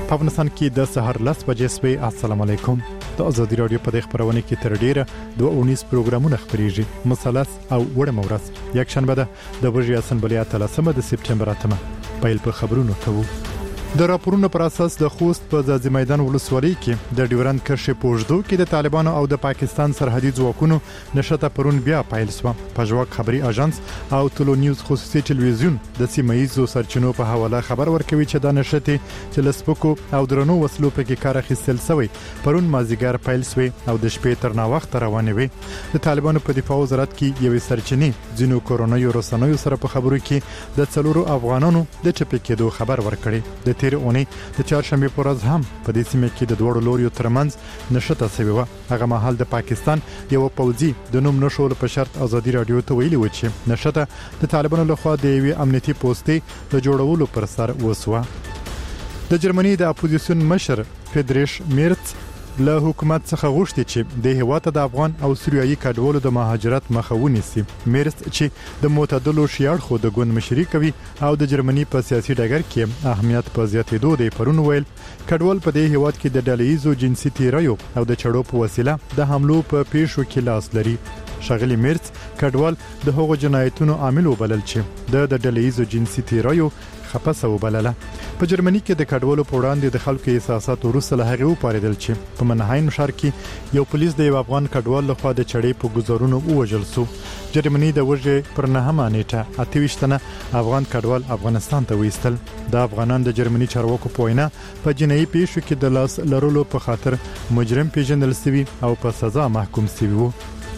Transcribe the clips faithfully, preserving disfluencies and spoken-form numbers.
په افغانستان کې د سحر لس بجې سوي. السلام علیکم. د ازادي رادیو په دغه خبرونه کې تر ډیره دوه اونیس پروګرامونه خبريږي. مثلث او وړه مورس یک شنبه ده د ورځې اسمبلی اتلسمه د سپټمبر اتمه. پیل په خبرونو کوو. د راپورونو پر اساس د خوست په ځاځي میدان ولسوالۍ کې د ډیورند کرښې پوجدو کې د طالبانو او د پاکستان سرحدي ځواکونو نشته پرون بیا پیل شو. پژواک خبري اژانس او ټولو نیوز خصوصي ټلویزیون د سیمایي سرچینو په حواله خبر ورکوي چې د نشته چې لسپکو او درنو وسلو په کې کار اخیستل شوی پرون مازیګر پیل شوی او د شپې تر نا وخت روانه وي. د طالبانو په دفاع وزارت کې یوې سرچینې ځینو کورونایي رسنیو سره په خبرو کې د څلورو افغانانو د چپې کېدو خبر ورکړي. د تیر اونۍ د چهارشنبه پر ورځ هم په دې سیمه کې د دوړو لوريو ترمنځ نشته شوی و. هغه مهال د پاکستان یو پوځي د نوم نشول په شرط ازادي رادیو ته ویلي و چې نشته د طالبانو لخوا د یوې امنیتي پوسټې د جوړولو پر سر وسوه. د جرمني د اپوزیسیون مشر فریدریش میرц له حکومت څخه غوښتي چې د هیواد د افغان او سوریایي کډوالو د مهاجرت مخه ونیسي. میرц چې د معتدلو شیعه خو د ګوند مشري کوي او د جرمني په سیاسي ډګر کې اهمیت په زیاتېدو دی پرون ویل کډوال په دې هیواد کې د ډلهیزو جنسي تیریو او د چړو په وسیله د حملو په پیښو کې لاس لري. شغلی میرц کډوال د هغو جنایتونو عامل وبلل چې د ډلهیزو جنسي تیریو خپسه وبلله. په جرمني کې د کډوالو په وړاندې د خلکو احساسات وروسته له هغه وپاریدل چې په منهایم ښار کې یو پولیس د یو افغان کډوال لخوا د چړې په گزارونو ووژل شو. جرمني د ورځې پر نهمه نیټه اته ویشتنه افغان کډوال افغانستان ته وېستل. د افغانان د جرمني چارواکو په وینا په جنایي پیښو کې د لاس لرلو په خاطر مجرم پیژندل شوی او په سزا محکوم شوی وو.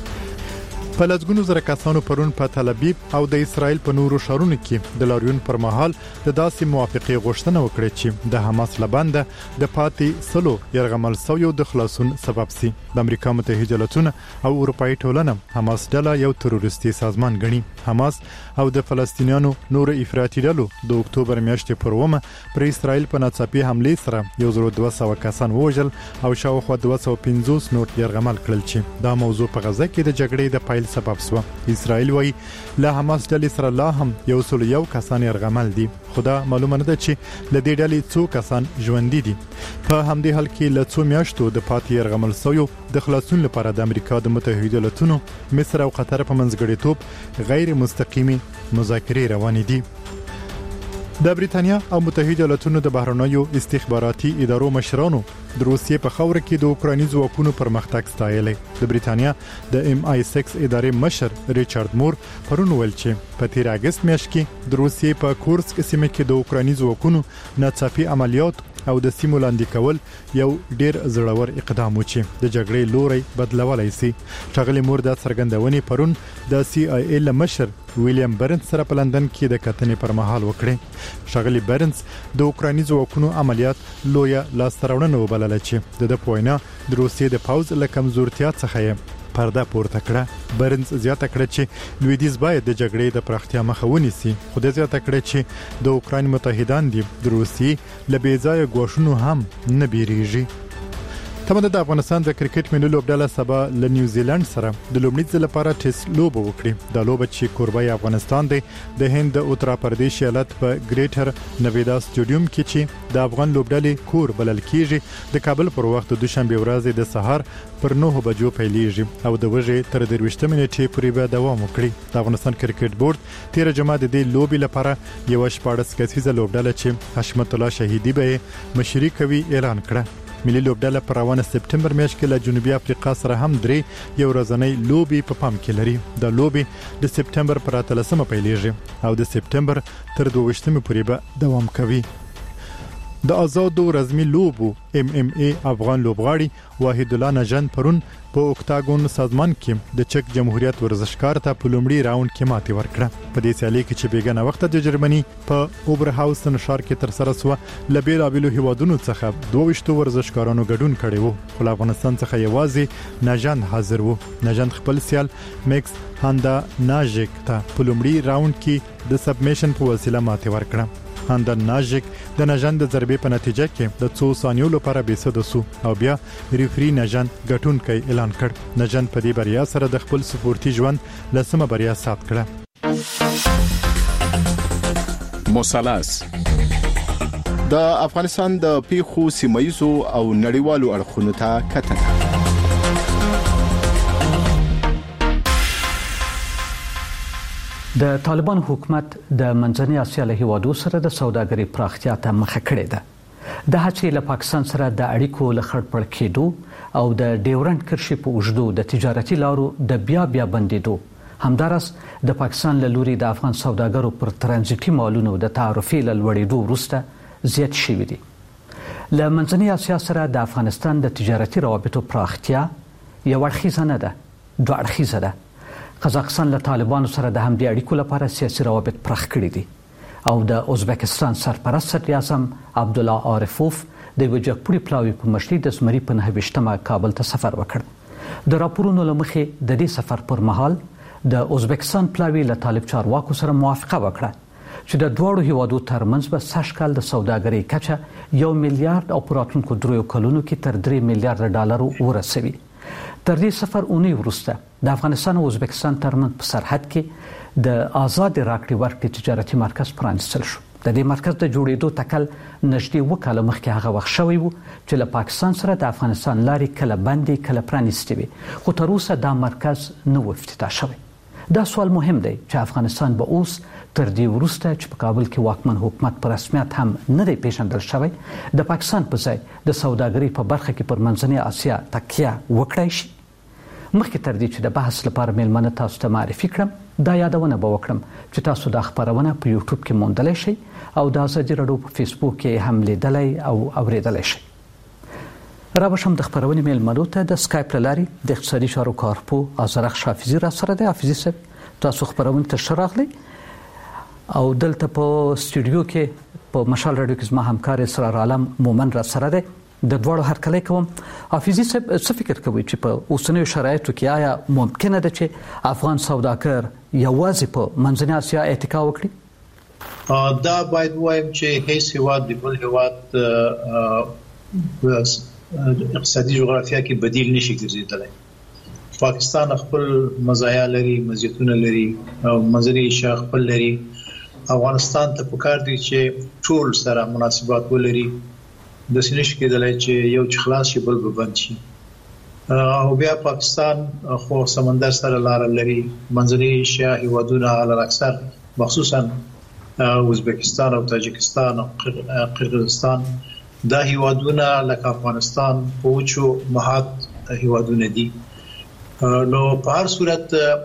په لږونو زره کسانو پرون په تل ابیب او د اسرایل په نورو ښارونو کې د لاریون پر مهال د داسې موافقې غوښتنه وکړه چې د حماس لبنده د پاتې سلو يرغمل سویو د خلاصون سبب سي. د امریکا متحده ایالاتونه او اروپאי ټولنه حماس ډله یو تروریستي سازمان ګڼي. حماس او د فلسطینیانو نور افراطي ډلو د اکتوبر میاشتې پر ومه پر اسرایل په ناڅاپي حمله سره یو زر دوه سوه کسان وژل او شاوخوا دوه سوه پنځوس نور يرغمل کړل چې دا موضوع په غزه کې د جګړې د پایل سبب شو. اسرائیل وایي له حماس ډلې سره لا هم یو سل یو کسان يرغمل دي. خدا معلومه نه ده چې له دې ډلې څو کسان ژوند دي. په همدې حال کې له څو میاشتو د پاتې يرغمل سویو د خلاصون لپاره د امریکا د متحده ایالاتونو مصر او قطر په منځګړیتوب غیر مستقیمي مذاکرې روانې دي. د بریتانیا او متحده ایالاتونو د بهرنیو استخباراتي ادارو مشرانو د روسیې په خاور کې د اوکراني ځواکونو پرمختګ ستایلې. د بریتانیا د ام آی سکس ادارې مشر ریچارډ مور پرون ویل چې په تیر اگست میاشت کې د روسیې په کورسک سیمه کې د اوکراني ځواکونو ناڅاپي عملیات او د سیمو لاندې کول یو ډیر زړور اقدام و چې د جګړې لوري بدلولای شي. شغلی مور د څرګندونې پرون د سی آی ای لمشر ویلیام برنز سره په لندن کې د کتنې پر مهال وکړي. شغلی برنز د اوکراني ځواکونو عملیات لویه لاستراوړنه وبلله چې د پوینا د روسیې د پاوز له کمزورتیا څخه پرده پورته کړه. برنز زیاته کړه چې لویدیز باید د جګړې د پراختیا مخه ونیسي. خو د زیاته کړه چې د اوکران متحدان دي د روسیې له بیځایه ګواښونو هم نه بیریږي. تمه د افغانستان د کرکټ ملي لوبډله سبا له نیوزیلند سره د لومړي ځل لپاره ټیسټ لوبه وکړي. د لوبه چې کوربای افغانستان دی د هند د اتر پردیش ایالت په ګریټر نویدا سټیډیوم کې چې د افغان لوبډلې کور بلل کیږي د کابل پر وخت د دوشنبه ورځ د سهار پر نهه بجو پیلیږي او د ورځې تر درویشتمه نیټې پورې به دوام وکړي. د افغانستان کرکټ بورډ تیر جمعه د دې لوبي لپاره یو شپږ کسیزه لوبډله چې حشمت الله شهیدی به مشري کوي اعلان کړه. ملي لوبډله پر روانه سپټمبر میاشت کې له جنوبي افریقا سره هم درې یو ورځنۍ لوبي په پام کې لري. د لوبي د سپټمبر پر اتلسمه پیلیږي او د سپټمبر تر دوه ویشتمه پورې به دوام کوي. د آزادو رزمي لوبو ام ام ای افغان لوبغاړي واحد الله نجان پرون په اوکتاګون سازمان کې د چک جمهوریت ورزشکار ته په لومړي راوند کې ماتې ورکړه. په دې سیالي کې چې بیګنه وخت د جرمني په اوبرهاوسن ښار کې تر سره سو لبیلابلو هیوادونو څخه دوه ویشتو ورزشکارانو ګډون کړي وو. خو افغانستان څخه یوازې نجان حاضر وو. نجان خپل سیال میکس هاندا ناژیک ته په لومړي راوند کې د سبمیشن په وسیله ماتې ورکړه. هاندا ناژیک د نجان د ضربې په نتیجه کې د څو ثانیو لپاره بېسده سو او بیا ریفری نجان ګټونکی اعلان کړ. نجان په دې بریا سره د خپل سپورتي ژوند لسمه بریا ثبت کړه. مثلث د افغانستان د پیښو سیمایي او نړیوالو اړخونو ته کتنه. د طالبان حکومت د منځنۍ اسیا له هیوادو سره د سوداګرۍ پراختیا ته مخه کړې ده. د هڅې له پاکستان سره د اړیکو له خړپړ کېدو او د ډیورنډ کرښې په اوږدو د تجارتي لارو د بیا بیا بندېدو همدارس د پاکستان له لوري د افغان سوداګرو پر ترانزیتي مالونو د تعرفې له لوړېدو وروسته زیات شوي دي. له منځنۍ اسیا سره د افغانستان د تجارتي روابطو پراختیا یو اړخیزه نه ده، دوه اړخیزه ده. قزاقستان له طالبانو سره د همدې اړیکو لپاره سیاسي روابط پراخ کړي دي او د ازبکستان سرپرست صدر اعظم عبدالله عارفوف د یوه جګپوړي پلاوي په مشرۍ د زمري په نهه ویشتمه کابل ته سفر وکړ. د راپورونو له مخې د دې سفر پر مهال د ازبکستان پلاوي له طالب چارواکو سره موافقه وکړه چې د دواړو هیوادو ترمنځ به سږ کال د سوداګرۍ کچه یو میلیارډ او په راتلونکو دریو کلونو کې تر درې میلیارډ ډالرو ورسوي. تر دې سفر اونۍ وروسته د افغانستان او ازبکستان ترمنځ په سرحد کې د آزاد راکړې ورکړې تجارتي مرکز پرانیستل شو. د دې مرکز د جوړېدو تکل نږدې اوه کاله مخکې هغه وخت شوی و چې له پاکستان سره د افغانستان لارې کله بندې کله پرانیستې وي، خو تر اوسه دا مرکز نه و افتتاح شوی. دا سوال مهم دی چې افغانستان به اوس تر دې وروسته چې په کابل کې واکمن حکومت په رسمیت هم نه دی پیژندل شوی د پاکستان په ځای د سوداګرۍ په برخه کې پر منځنۍ اسیا تکیه وکړای شي. مخکې تر دې چې د بحث لپاره میلمنه تاسو ته معرفي کړم دا یادونه به وکړم چې تاسو دا خبرونه په یوټیوب کې موندلی شئ او د ازادي راډیو په فیسبوک کې هم لیدلی او اوریدلی شئ. را بشم د خبرونې میلمنو ته د سکایپ له لارې د اقتصادي چارو کارپوه آذرخش حافظي را سره دی. حافظي صاحب تاسو خبرونې ته ښه راغلی او دلته په سټوډیو کې په مشال راډیو کې زما همکار اسرار عالم مومن را سره دی. د دواړو هرکلی کوم. حافظي صاحب څه فکر کوئ چې په اوسنیو شرایطو کې آیا ممکنه ده چې افغان سوداګر یوازې په منځنۍ اسیا اتکا وکړي؟ دا باید ووایم چې هیڅ هیواد د بل هیواد اقتصادي جغرافیه کې بدیل نشي ګرځېدلی. پاکستان خپل مزایا لري، مزیتونه لري او منځنۍ اسیا خپل لري. افغانستان ته پکار دی چې ټول سره مناسبات ولري، د سینش کېدلای چې یو چې خلاص شي بل به بند شي. او بیا پاکستان خو سمندر سره لار لري، منځنۍ اسیا هیوادونه علل اکثر مخصوصا ازبکستان او تاجکستان او قرغیزستان دا هیوادونه لکه افغانستان په وچو مهات هیوادونه دي. نو په هر صورت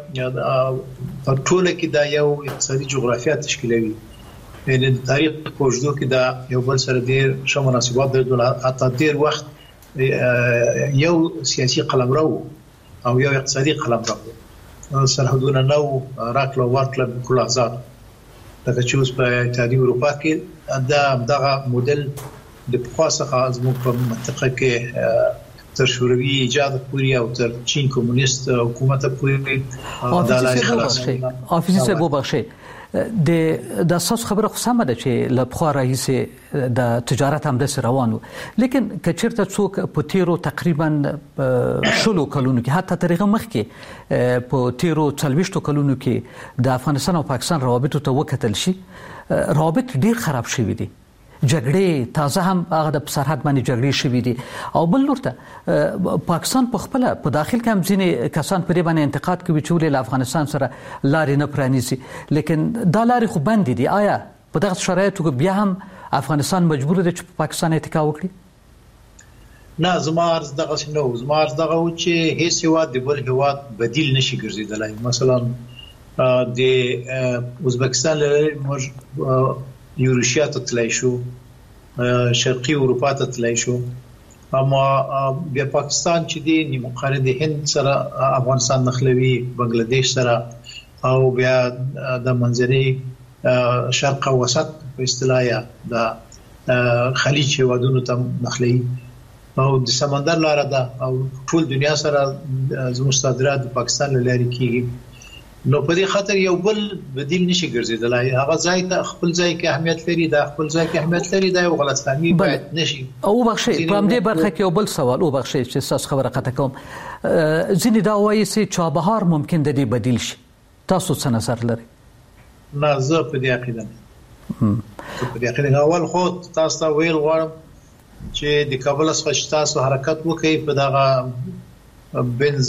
په ټوله کې دا یو اقتصادي جغرافیه تشکیلوي. یعنی د تاریخ په اوږدو کې دا یو بل سره ډېر ښه مناسبات درلودل، حتی ډېر وخت یو سیاسي قلمرو او یو اقتصادي قلمرو. سرحدونه نو راکړه ورکړه بكل آزاد. لکه چې اوس په اتحادیه اروپا کې دا دغه موډل د پخوا څخه زموږ په منطقه کې تر شوروي ایجاد پورې او تر چین کمونیست حکومت پورې دا لارې خلاص. حافظي صاحب وبخښئ، د د اساس خبره خو سمه ده چې له پخوا راهیسې د تجارت همداسې روان و، لیکن که چېرته څوک په تیرو تقریبا شلو کلونو کې حتی تر هغه مخکې په تیرو څلوېښتو کلونو کې د افغانستان او پاکستان روابطو ته وکتل شي، روابط ډېر خراب شوي دي. جګړې تازه هم هغه د سرحد باندې جګړې شوي دي او بل لور ته پاکستان په خپل په داخل کې هم ځینې کسان پرې باندې انتقاد کوي چې ولې له افغانستان سره لارې نه پرانیزي، لیکن دا لارې خو بندې دي. آیا په دغه شرایطو کې بیا هم افغانستان مجبور دی چې په پاکستان اتکا وکړي؟ نه، زما عرض دغه نه و. زما عرض دغه و چې هیڅ هیواد د بل هیواد بدیل نشي ګرځېدلی. مثلا د ازبکستان لري موږ یوروشیا ته تلای شو، شرقي اروپا ته تلای شو، اما بیا پاکستان چې دی نیمه قاره د هند سره افغانستان نخلوي، بنگلاديش سره او بیا د منځني شرق او وسط په اصطلاح د خلیج هیوادونو ته نخلي او د سمندر لار ده او ټول دنیا سره زموږ صادرات د پاکستان لاري کیږي. نو په دې خاطر یو بل بدیل نشي ګرځیدلای. هغه ځای ته خپل ځای کې اهمیت لري، دا خپل ځای کې اهمیت لري، دا یو غلطفهمي باید نشي. او بخښئ په همدې برخه کې یو بل سوال او بخښئ چې تاسو خبره قطع کوم. ځینې دا وایي چې چابهار ممکن د دې بدیل شي، تاسو څه نظر لري؟ نه، زه په دې عقیده نه. په دې اول خو تاسو ته ویل غواړم چې د کابل څخه تاسو حرکت وکړئ په دغه بنز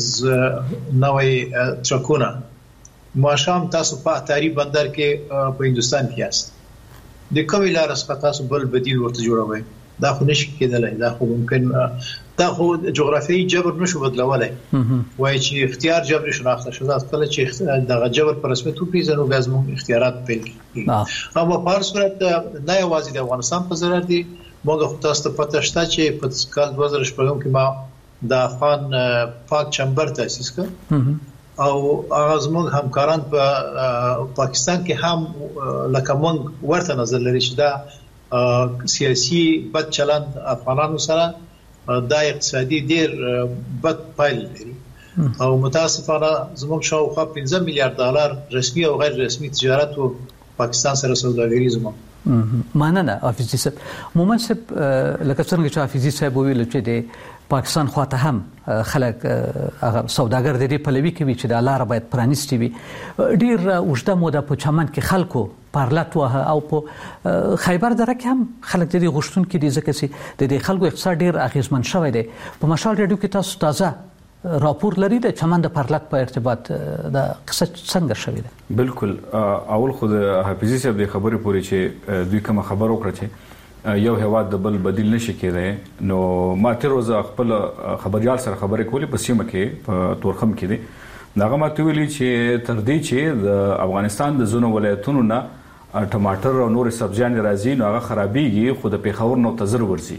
نوې ټرکونه ماشام تاسو په اتاری بندر کې په هندستان کې یاست د کومې لارې څخه تاسو بل بدیل ورته جوړوي دا خو نشي کېدلی دا خو ممکن دا خو جغرافیایي جبر نشو بدلولای وای چې اختیار جبر شناخته شوه کله چې دغه جبر په رسمیت وپیژنو بیا زموږ اختیارات پیل کیږي اما په هر صورت نه یوازې د افغانستان په ضرر دي موږ خو تاسو ته پته شته چې په کال دوه زره شپږم کې ما د افغان پاک چمبر تاسیس کړ او هغه زموږ همکاران په پاکستان کې هم لکه موږ ورته نظر لري چې دا سیاسي بد چلند افغانانو سره دا اقتصادي ډیر بد پایل لري او متاسفانه زموږ شاوخوا پنځه میلیارډ ډالر رسمي او غیر رسمي تجارت او پاکستان سره سوداګري زموږ مننه حافظي صاحب مومن صاحب لکه څنګه چې حافظي صاحب ویل چې د پاکستان خواته هم خلک هغه سوداګر د دې پلوي کوي چې د لار باید پرانیستي وي ډیر اوږده موده په چمن کې خلکو پارلت وه او په خیبر دره کې هم خلک د دې غوښتونکي دي ځکه چې د دې خلکو اقتصاد ډیر اغیزمن شوی دی په مشال ریډیو کې تاسو تازه راپور لري د چمن د پارلت په ارتباط د قصه څنګه شوی دی بالکل اول خو د حافظي صاحب د خبرې پورې چې دوی کوم خبر وکړه چې یو هواد د بل بدیل نشي کېدای نو ما تر اوسه خپل خبريال سره خبرې کولې په سیمه کې په تورخم کې دي داغه ما ته ویلي چې تر دې چې د افغانستان د زونو ولایتونو نه ټماټر او نور سبزیان راځي نو هغه خرابېږي خو د پیښور نو تزر ورسي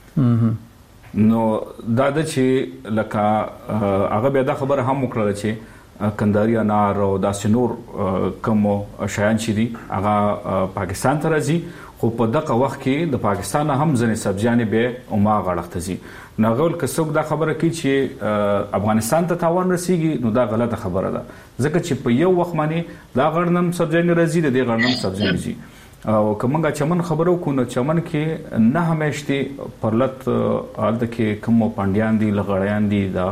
نو دا د چې لکه هغه بیا دا خبره هم وکړه چې کندهاري انار او داسې نور کوم شیان چې دي هغه پاکستان ته راځي خو په دغه وخت کې د پاکستان هم ځنې سبزیانې به اوما غړخته زی نغول کڅوګ دا خبره کوي چې افغانستان ته تاوان رسیږي نو دا غلطه خبره ده ځکه چې په یو وخت باندې دا غړنم سبزیانې راځي د دې غړنم سبزیانې زی او کومه چمن خبرو کو نو چمن کې نه همیشته پرلت الته کې کوم پاندیان دي لغړیان دي دا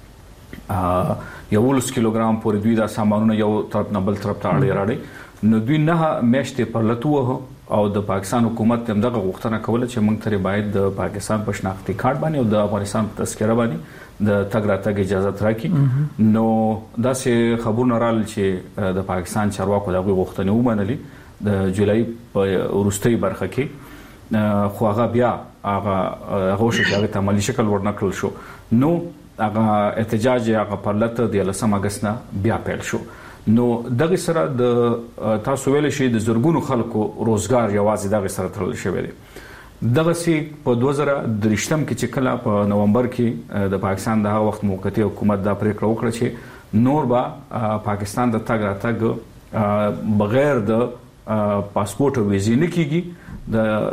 یو لس کیلوګرام پورې دوی دا سامانونه یو طرف نه بل طرف ته اړې راړي نو دوی نه همیشته پرلت وو او د پاکستان حکومت هم دغه غوښتنه کوله چې موږ ته باید د پاکستان په شناختی کارت باندې او د افغانستان په تذکره باندې د تګ راتګ اجازه راکړي نو دا سه خبرونه رال چې د پاکستان چارواکو دغه غوښتنه ومنلي د جولای په وروستۍ برخه کې خو هغه بیا هغه هغه شو چې عملی شکل ورنکړل شو نو هغه احتجاج هغه پرلط د لسم اگست نه بیا پیل شو نو دغه سره د تاسو ویل شي د زرګونو خلکو روزګار یوازې دغه سره تړل شوی دی دغه سی په دوه زره درشتم کې چې کله په نومبر کې د پاکستان د هغه وخت موقتی حکومت دا پریکړه وکړه چې نور به پاکستان د تګ راتګ بغیر د پاسپورت او ویزې نه کیږي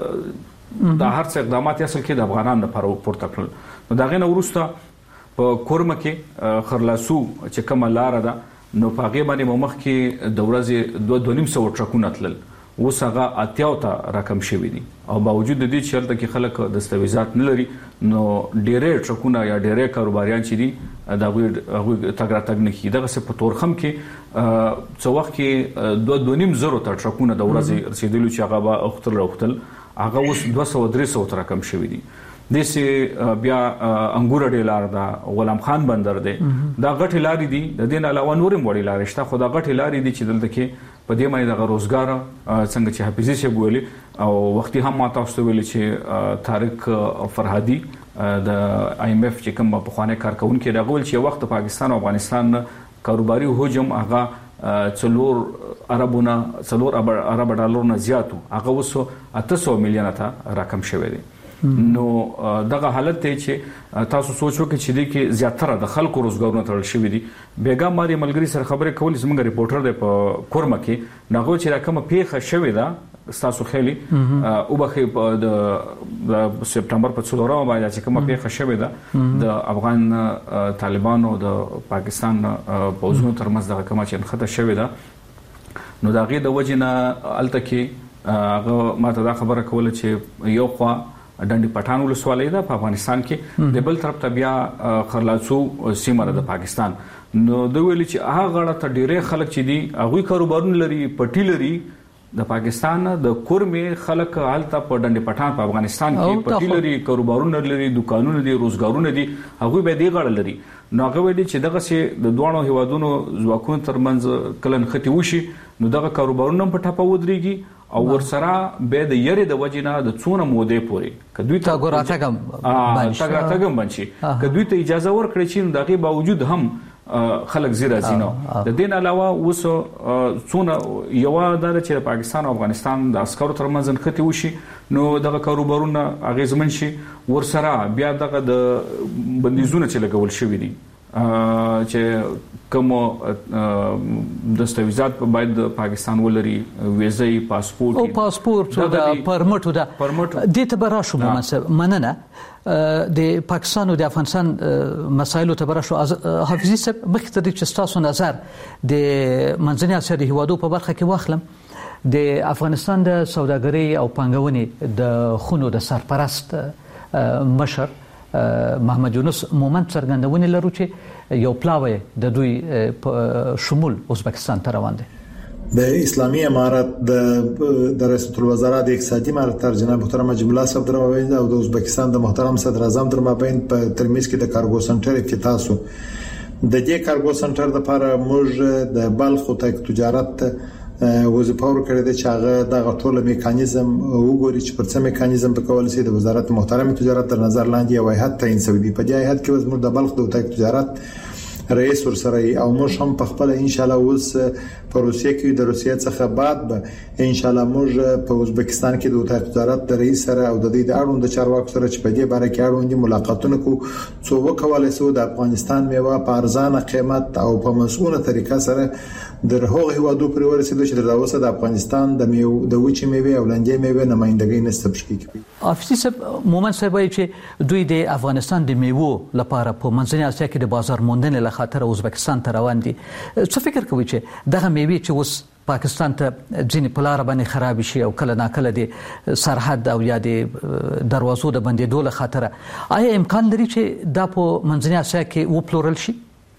د د هر څه اقدامات اصل کې د افغانانو لپاره پورته کړل نو دا غنه ورسته په کورمه کې خرلاسو چې کومه لار ده نو پاګې باندې مخ کې د ورځې دوه دوه نیم سو ټرکونه تلل اوس هغه اتیاو ته رقم شوی دي او باوجود د دې چې هلته کې خلک دستاویزات نه لري نو ډېرې ټرکونه یا ډېرې کاروباریان چې دي دا غوي تګ راتګ نه کیږي دغه په تورخم کې څو وخت کې دوه دوه نیم زره ته ټرکونه د ورځې رسیدلو چې هغه به اختر راوختل هغه اوس دوه سو درې سو ته رقم شوی دي د سي بیا انګور ډیلار دا غلام خان بندر دی دا غټي لاري دي د دین علاوه نورم وړي لارې شته خو دا غټي لاري دي چې دلته کې په دې باندې د روزګار څنګه چې حافظي شه ویلي او وختي هم ما تاسو ویلي چې طارق فرهادي د آی ایم اف چې کوم په خوانه کارکونکو راغول چې وخت پاکستان او افغانستان کاروباري هجوم هغه څلور عربونه څلور عرب ډالر نه زیاتو هغه وسو اته سو میلیون ته رقم شوی دی نو دغه حالت ته چې تاسو سوچو کې چې د کې زیاتره د خلکو روزګارونه تړل شوی دي بیګا ماري ملګری سره خبرې کول زموږ ریپورټر دی په کورمه کې نغو چې راکمه پیښه شوی ده تاسو خېلي او بخې د سپټمبر په څلورمه باندې چې کومه پیښه شوی ده د افغان طالبانو د پاکستان پوځونو ترمنځ دغه کومه چې خطر شوی ده نو دا غي د وجنه الته کې هغه ماته دا خبره کوله چې یو خوا ډنډي پټان ولسوالۍ ده په افغانستان کې د بل طرف ته بیا خرلاڅو سیمه ده د پاکستان نو دوی ویل چې هغه غړه ته ډیره خلک چې دي هغه کاروبارونه لري پټی لري د پاکستان د کورمې خلک حالت په ډنډ پټان په افغانستان کې پټیلري کاروبارونه لري دکانونه دي روزګارونه دي هغه به دی غړ لري نو هغه ویلي چې دغه سي د دوه هیوادونو ځواکونو ترمنځ کلن ختی وشي نو دغه کاروبارونه په ټاپه ودرېږي او ورسره به د یری د وجنه د څونه مودې پورې کدوې ته ګوراتګم بنشي تاګاتګم بنشي کدوې ته اجازه ورکړي چې دغه باوجود هم خلک زیرا زینو د دین علاوه اوس څونه یو د چې پاکستان او افغانستان د عسکرو ترمنځ ختی وشي نو دغه کاروبارونه اغیزمن شي ورسره بیا دغه د بندیزونه چې لګول شوی دي چې کوم دستاویزات په باید پاکستان ولري ویزې پاسپورت او پاسپورت او د پرمټ او د دې ته براشو مناسب مننه د پاکستان او د افغانستان مسایلو ته براشو حافظي صاحب مخکې د چستاسو نظر د منځنۍ اسیا د هیوادو په برخه کې واخلم د افغانستان د سوداګرۍ او پانګونې د خونو د سرپرست مشر محمد یونس مومند څرګندونه لرو چې یو پلاوی د دوی شمول ازبکستان ته روان دي د اسلامي امارات د رئیس الوزرا د اقتصادي امارت جناب محترم جمله صاحب درمابین او د ازبکستان د محترم صدر اعظم درمابین په ترمنځ کې د کارګو سنټر افتتاح شو د دې کارګو سنټر لپاره موږ د بلخ او تجارت وظیفه ورکړې ده چې هغه د ټول میکانیزم وګوري چې پر څه میکانیزم په کول سي د وزارت محترم تجارت تر نظر لاندې یو هیئت تعین شوی دی په دې هیئت کې وزمر د بلخ د تجارت رئیس ورسره او موږ هم په خپل ان شاء الله اوس په روسیه کې د روسیې څخه بعد به ان شاء الله موږ په ازبکستان کې د تجارت د رئیس سره او د دې د اړوند چارواکو سره چې په دې باره کې اړوند ملاقاتونه کو څو وکولای سو د افغانستان میوه په ارزانه قیمت او په مسؤله طریقه سره د هغه هیوادو پر ورسېدو چې د اوسه د افغانستان د میوه د وچې میوه او لنډې میوه نمائندګۍ نسب شي. افسي صاحب مومن صاحب چې دوی د افغانستان د میوه لپاره په منځنۍ اسیا کې د بازار موندنې له خاطر ازبکستان ته روان دي څه فکر کوي چې دغه میوه چې اوس پاکستان ته ځینې په لار باندې خراب شي او کله ناکله د سرحد او یا د دروازو د بندېدو له خاطر آیا امکان لري چې دا په منځنۍ اسیا کې وپلورل شي؟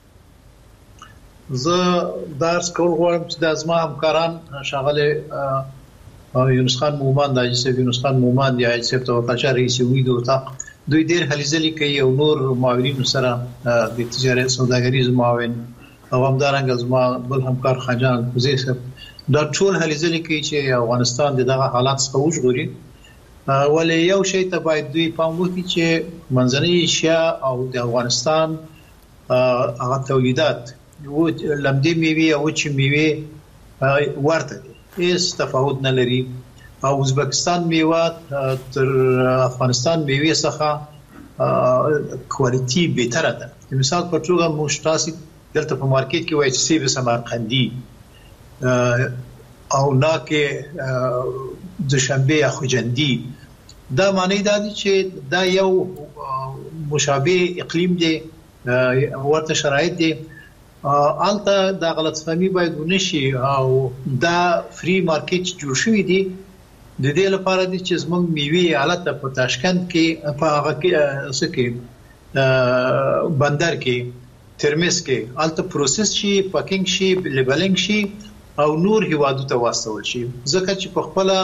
زه درس کول غواړم چې د ازما همکاران شاغله یونس خان مومند د حاجي یونس خان مومند د حاجي توکل رئیس وی د اتاق دوی ډیر هليځلي کوي او نور معاونین سره د تجارت سوداګریز معاون او همدارنګه ازما بل همکار خاجان کوزي دا ټول هليځلي کوي چې افغانستان دغه حالات څخه وژغوري ولې یو شی ته باید دوی پام وکړي چې منځنۍ اسیا او د افغانستان هغه تولیدات و لمدې میوه او چې میوه ورته هیڅ تفاوت نه لري او ازبکستان میوه تر افغانستان میوه څخه کوالټي بهتره ده مثال په توګه مشتاسي دلته په مارکیټ کې وایي چې سیب سمرقندي او ناکه دوشنبه یا خوجندي دا معنی دا دي چې دا یو مشابه اقلیم دی ورته شرایط دي آلته دا غلط فهمي باید ونشي او دا فری مارکیټ جوړ شوی دی د دې لپاره دي چې زموږ میوه حالت په تاشکند کې په هغه کې سکه بندر کې ترمس کې آلته پروسس شي پاکینګ شي لیبلینګ شي او نور هیوادو ته واستول شي ځکه چې په خپل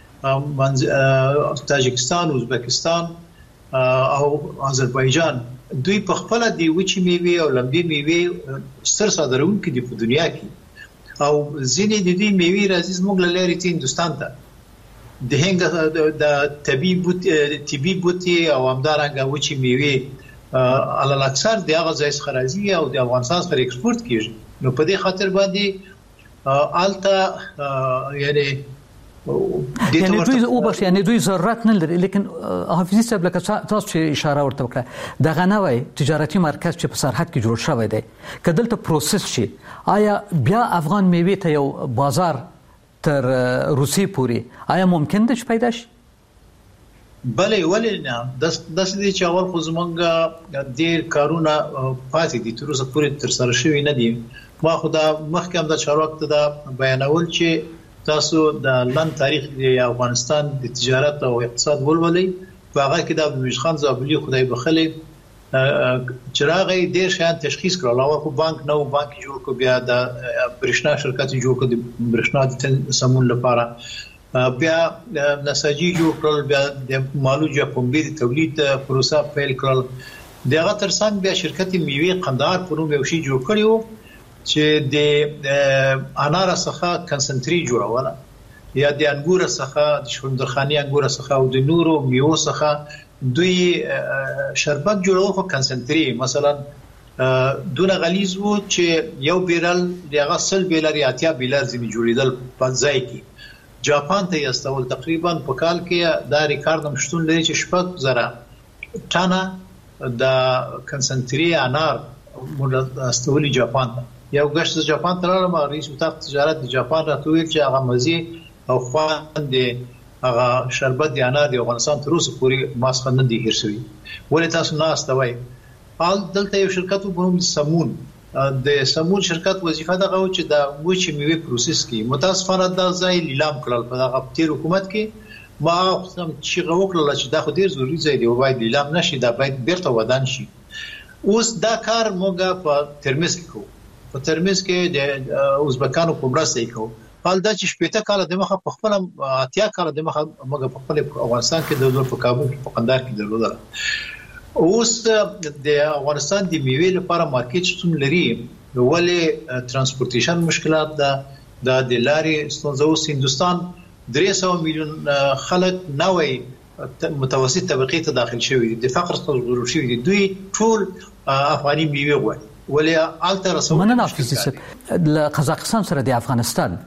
تاجکستان ازبکستان او آذربایجان دوی په خپل دی وچې میوه او لمبي میوه ستر صادرونکي دي په دنیا کې او ځینې د دې میوه راځي زموږ له لارې ته هندستان ته د هند د طبي بوت طبي بوتي او همدارنګه وچې میوه علل اکثر د هغه ځای څخه راځي او د افغانستان سره ایکسپورت کیږي نو په دې خاطر باندې آلته یعنی یعنی دوی او بس یعنی دوی ضرورت نه لري لیکن حافظي صاحب لکه تاسو چې اشاره ورته وکړه دغه نوې تجارتي مرکز چې په سرحد کې جوړ شوی دی کدلته پروسس شي آیا بیا افغان میوه ته یو بازار تر روسي پوري آیا ممکن ده چې پیدا شي؟ بله ولې نه د دې چې اول خو زمونږ ډیر کارونه پاتې دي تر اوسه پورې تر سره شوی نه دي ما خو دا مخکې هم د چارواکو ته بیانول چې تاسو د لن تاریخ د افغانستان د تجارت او اقتصاد ولولئ په هغه کې د عبدالمجید خان زابلي خدای بخلي چراغي ډیر شان تشخیص کړل او خو بانک نو بانک جوړ کو بیا د برښنا شرکت جوړ کو د برښنا د سمون لپاره بیا نساجي جوړ کړل بیا د مالو جپومبي د تولید پروسه پیل کړل دغه ترڅنګ بیا شرکت میوه قندهار پرو یو شی جوړ کړیو چې د انار څخه کنسنټری جوړوله یا د انګور څخه د شوندرخاني انګور څخه او د نورو میوه څخه دوی شربت جوړو خو کنسنټری مثلا دونه غلیظ وو چې یو بیرل دغه سل بیلر یا اتیا بیلر زمي جوړیدل په ځای کې جاپان ته یستول تقریبا په کال کې دا ریکارډ مشتون لري چې شپږ زره ټانه د کنسنټری انار موږ استولي جاپان ته یو غشت جاپان ته راغلم رئیس وزارت تجارت د جاپان راټول چې هغه مزي او خوان دي هغه شربت دی انار دی افغانستان تر اوسه پورې ماسخه نه دی هیر شوی ولې تاسو نه استوي حال دلته یو شرکت په نوم سمون د سمون شرکت وظیفه دغه چې د وچې میوه پروسس کی متاسفانه د ځای لیلام کړل په دغه تیر حکومت کې ما هم چې غوښتل چې دا خو ډیر ضروری ځای دی او باید لیلام نشي دا باید بیرته ودان شي اوس دا کار موږ په ترمز کې کوو په ترمز کې د ازبکانو په مرسته کوو حال دا چې شپږ کال د مخه په خپل اتیا کال د مخه موږ په خپل افغانستان کې د دولت په کابل کې په قندهار کې درلودل اوس د افغانستان د میوې لپاره مارکیټ شتون لري ولې ترانسپورتیشن مشکلات ده د لارې ستونزه اوس هندستان درې سوه میلیون خلک نوې متوسط طبقه ته داخل شوی دي د فقر څخه ضرور شوی دي دوی ټول افغاني میوه غواړي ولې الته رسول مننه افیزه د قزاقستان سره د افغانستان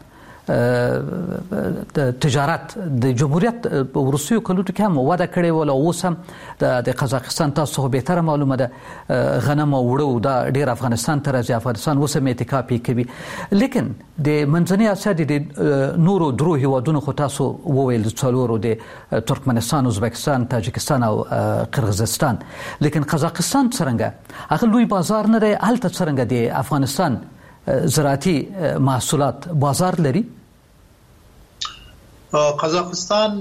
د تجارت د جمهوریت په ورسیو کلو کې هم وعده کړې ولا اوس هم د قزاقستان تاسو به تر معلومه ده غنم او وړو دا ډیر افغانستان ته راځي افغانستان اوس هم اعتکاف کوي لیکن د منځنۍ اسیا د نورو درو هیوادونو خو تاسو وویل څلورو د ترکمنستان ازبکستان تاجکستان او قرغیزستان لیکن قزاقستان څنګه هغه لوی بازار نه دی هلته څنګه د افغانستان زراعتي محصولات بازار لري قزاقستان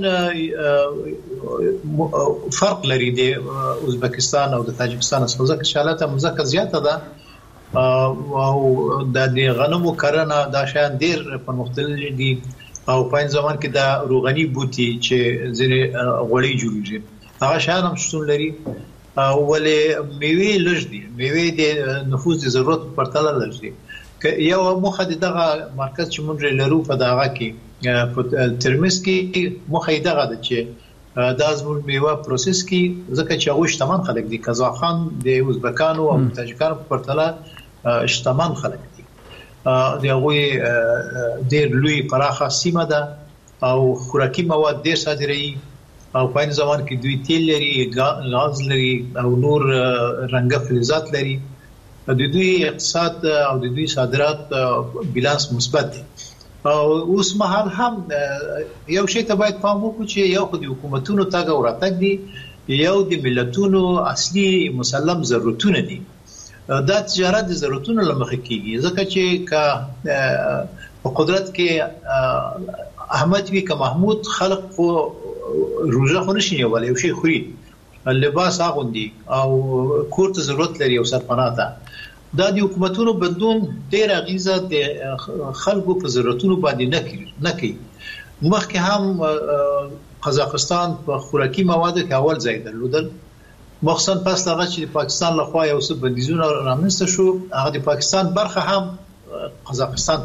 فرق لري د ازبکستان او د تاجکستان څخه ځکه شالته مزکه زیاته ده او د غنمو کرنه دا شان ډیر په مختلف دي او په ځمان کې د روغني بوتي چې ځینې غوړي جوړیږي هغه شان هم شتون لري ولې میوه لږ دي میوه د نفوذ د ضرورت په پرتله لږ دي یو مخه دغه مرکز چې مونږ لرو په دغه کې په ترمز کې مخه دغه د چې د ازمون میوه پروسس کې ځکه چې هغه شتمن خلک دي قزاقستان د ازبکانو او تاجکانو په پرتله شتمن خلک دي د هغه ډېر لوی پراخه سیمه ده او خوراکي مواد ډېر صادروي او په این زمان کې دوی تیل لري غاز لري او نور رنګه فلزات لري د دوی اقتصاد او د دوی صادرات بیلانس مثبت دي او اوس مهال هم یو شی ته باید پام وکړو چې یو خو د حکومتونو تاګ او راتګ دي یو د ملتونو اصلي مسلم ضرورتونه دي دا تجارت د ضرورتونو لمخه کیږي ځکه چې کا په قدرت کې احمد وی ک محمود خلق خو روزه خو نشي نیولای یو شی خوري لباس اغوندي او کور ته ضرورت لري او سرپناه ته دا د حکومتونو بدلون ډیر غیزه د خلکو په ضرورتونو باندې نه کوي نه کوي مخکې هم قزاقستان په خوراکي موادو کې اول ځای درلودل مخصوصا پس هغه چې پاکستان لخوا یو څه بندیزونه رامنځته شو هغه د پاکستان برخه هم قزاقستان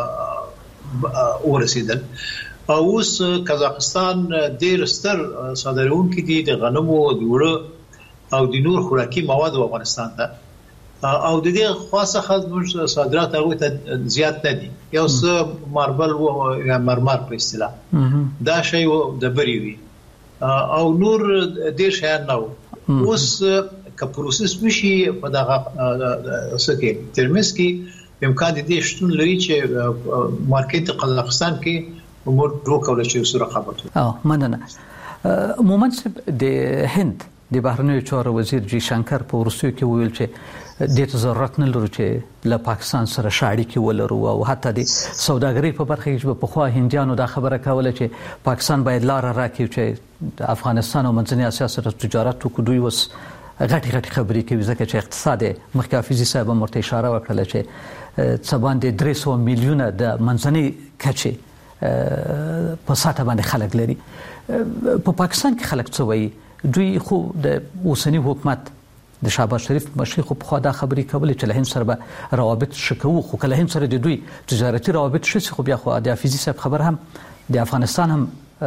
ته ورسېدل او اوس قزاقستان ډیر ستر صادرونکي دي د غنمو د وړو او د نور خوراکي موادو افغانستان ته او د دې خاصه خدمت صادرات هغه ته زیات نه دي یو څه ماربل او مرمر په اصطلاح دا شی د بری وی او نور د شي نه اوس ک پروسس وشي په دغه سکه ترمز کې امکان دي شتون لري چې مارکیټ قزاقستان کې امور ډو کول شي سره رقابت او مننه مومنت د هند د بهرنیو چارو وزیر جی شنکر په ورسیو کې ویل چې د ضرورت نه لري چې له پاکستان سره شاړي کې ولرو او حتی د سوداګرۍ په برخه کې په خوا هندیانو دا خبره کوله چې پاکستان باید لار راکړي چې افغانستان او منځنۍ اسیا سره تجارت وکړي دوی وس غټي غټي خبرې کوي ځکه چې اقتصاد مخکې حافظي صاحب مرته اشاره وکړه چې څه باندې درې سوه میلیونه د منځنۍ کچې په ساته باندې خلک لري. په پاکستان کې خلک څه وایي؟ دوی خو د اوسنی حکومت د شهباز شریف مشر خو په خوا دا خبرې کولې چې له هند سره به روابط شکو، خو کله هند سره د دوی تجارتي روابط شي خو بیا خو د حافظي صاحب خبر هم د افغانستان هم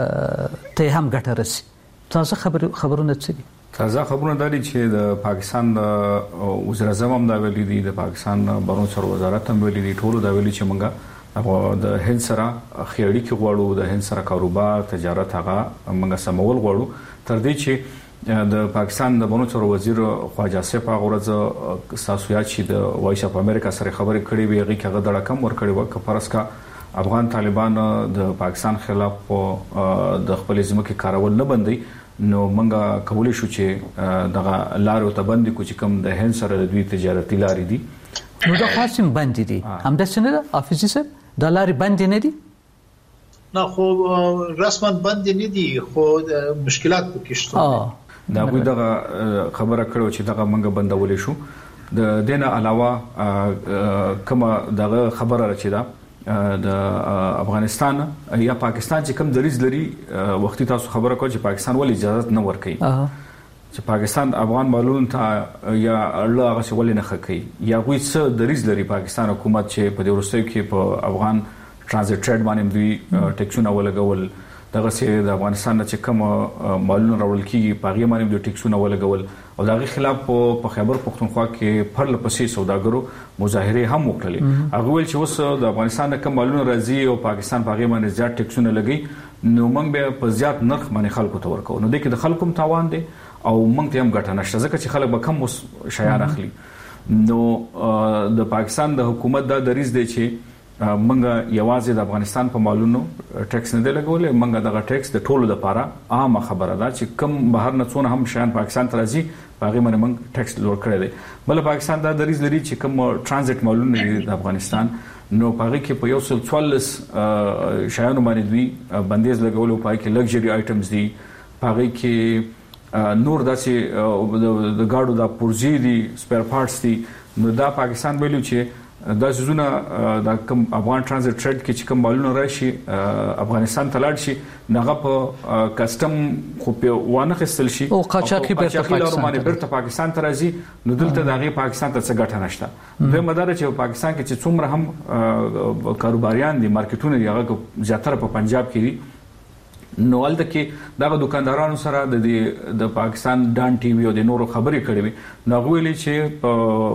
ته هم ګټه رسي. تاسو خبر خبرونه څه دي؟ تازه خبرونه دي چې د پاکستان د وزیر اعظم هم دا ویلي دي، د پاکستان بهرنیو چارو وزارت هم ویلي دي، ټول دا ویلي چې موږ د هند سره خیاړي کې غواړو، د هند سره کاروبار تجارت هغه موږ سمول غواړو. تر دې چې د پاکستان د بهرنیو چارو وزیر خواجه آصف هغه ورځ تاسو یاد شي د وایس اف امریکا سره خبرې کړې وي، هغه هغه د رقم ور کړی و چې فرض کا افغان طالبان د پاکستان خلاف د خپل ځمکې کارول نه بندي، نو منګه کولای شو چې دغه لارو ته بندي کو چې کوم د هند سره د دوی تجارتي لارې دي نو دا خاصم بندي دي هم د سینه افیسي سره د لارې بندي نه دي. نه خو رسما بندي نه دي، خو مشکلات پکې شته. دا غوډه خبره کړو چې دغه منګه بندولې شو. د دینه علاوه کومه دغه خبره راچې ده د افغانستان یا پاکستان چې کوم دریز لري، وختي تاسو خبره کوئ چې پاکستان ولې اجازه نه ورکوي چې پاکستان افغان مالون ته یا الله هغه څه ولې نه خکې یا غوي څه دریز لري پاکستان حکومت چې په دې ورستیو کې په افغان ترانزیت ټریډ باندې دوی ټیکسونه ولګول، دغه سي د افغانستان چې کوم مالونه راول کیږي پاغي باندې دوی ټیکسونه ولګول او دغه خلاف په خیبر پختونخوا کې پرله پسې سوداګرو مظاهره هم وکړلې. هغه ویل چې اوس د افغانستان کوم مالونه راځي او پاکستان پاغي باندې زیات ټیکسونه لګي، نو موږ به په زیات نرخ باندې خلکو ته ورکو، نو د کې د خلکو تاوان دي او موږ ته هم ګټه نشته ځکه چې خلک به کم شیان اخلي. نو د پاکستان د حکومت دا دریز دی چې منګه یوازې د افغانستان په مالونو ټیکس نه دی لګولې، منګه دغه ټیکس د ټولو لپاره عامه خبره ده چې کم بهر نه څونه هم شیان پاکستان ته راځي هغه باندې موږ ټیکس لوړ کړی دی. بل پاکستان دا دریز لري چې کوم ترانزیت مالونه د افغانستان نو پاره کې په یو سل څوارلس شیانو باندې دوی بندیز لګول او پای کې لګژري آیټمز دي، پاره کې نور داسې د گاډو د پرزي دي، سپیر پارټس دي. نو دا پاکستان ویلو چې دا زونه د کوم افغان ترانزیت ټریډ کې چې کوم مالونه راشي افغانستان ته لاړ شي نغه په کسٹم خو په وانه خستل شي او قاچاقي بیرته پاکستان بیرته پاکستان ته راځي، نو دلته دغه پاکستان ته څه ګټه نشته. د مدار چې پاکستان کې چې څومره هم کاروباریان دي مارکیټونه دی هغه زیاتره په پنجاب کې دي، نو ولته کې دغه دکاندارانو سره د د پاکستان ډان ټي وي او د نورو خبرې کړې وي، نو ویلي چې په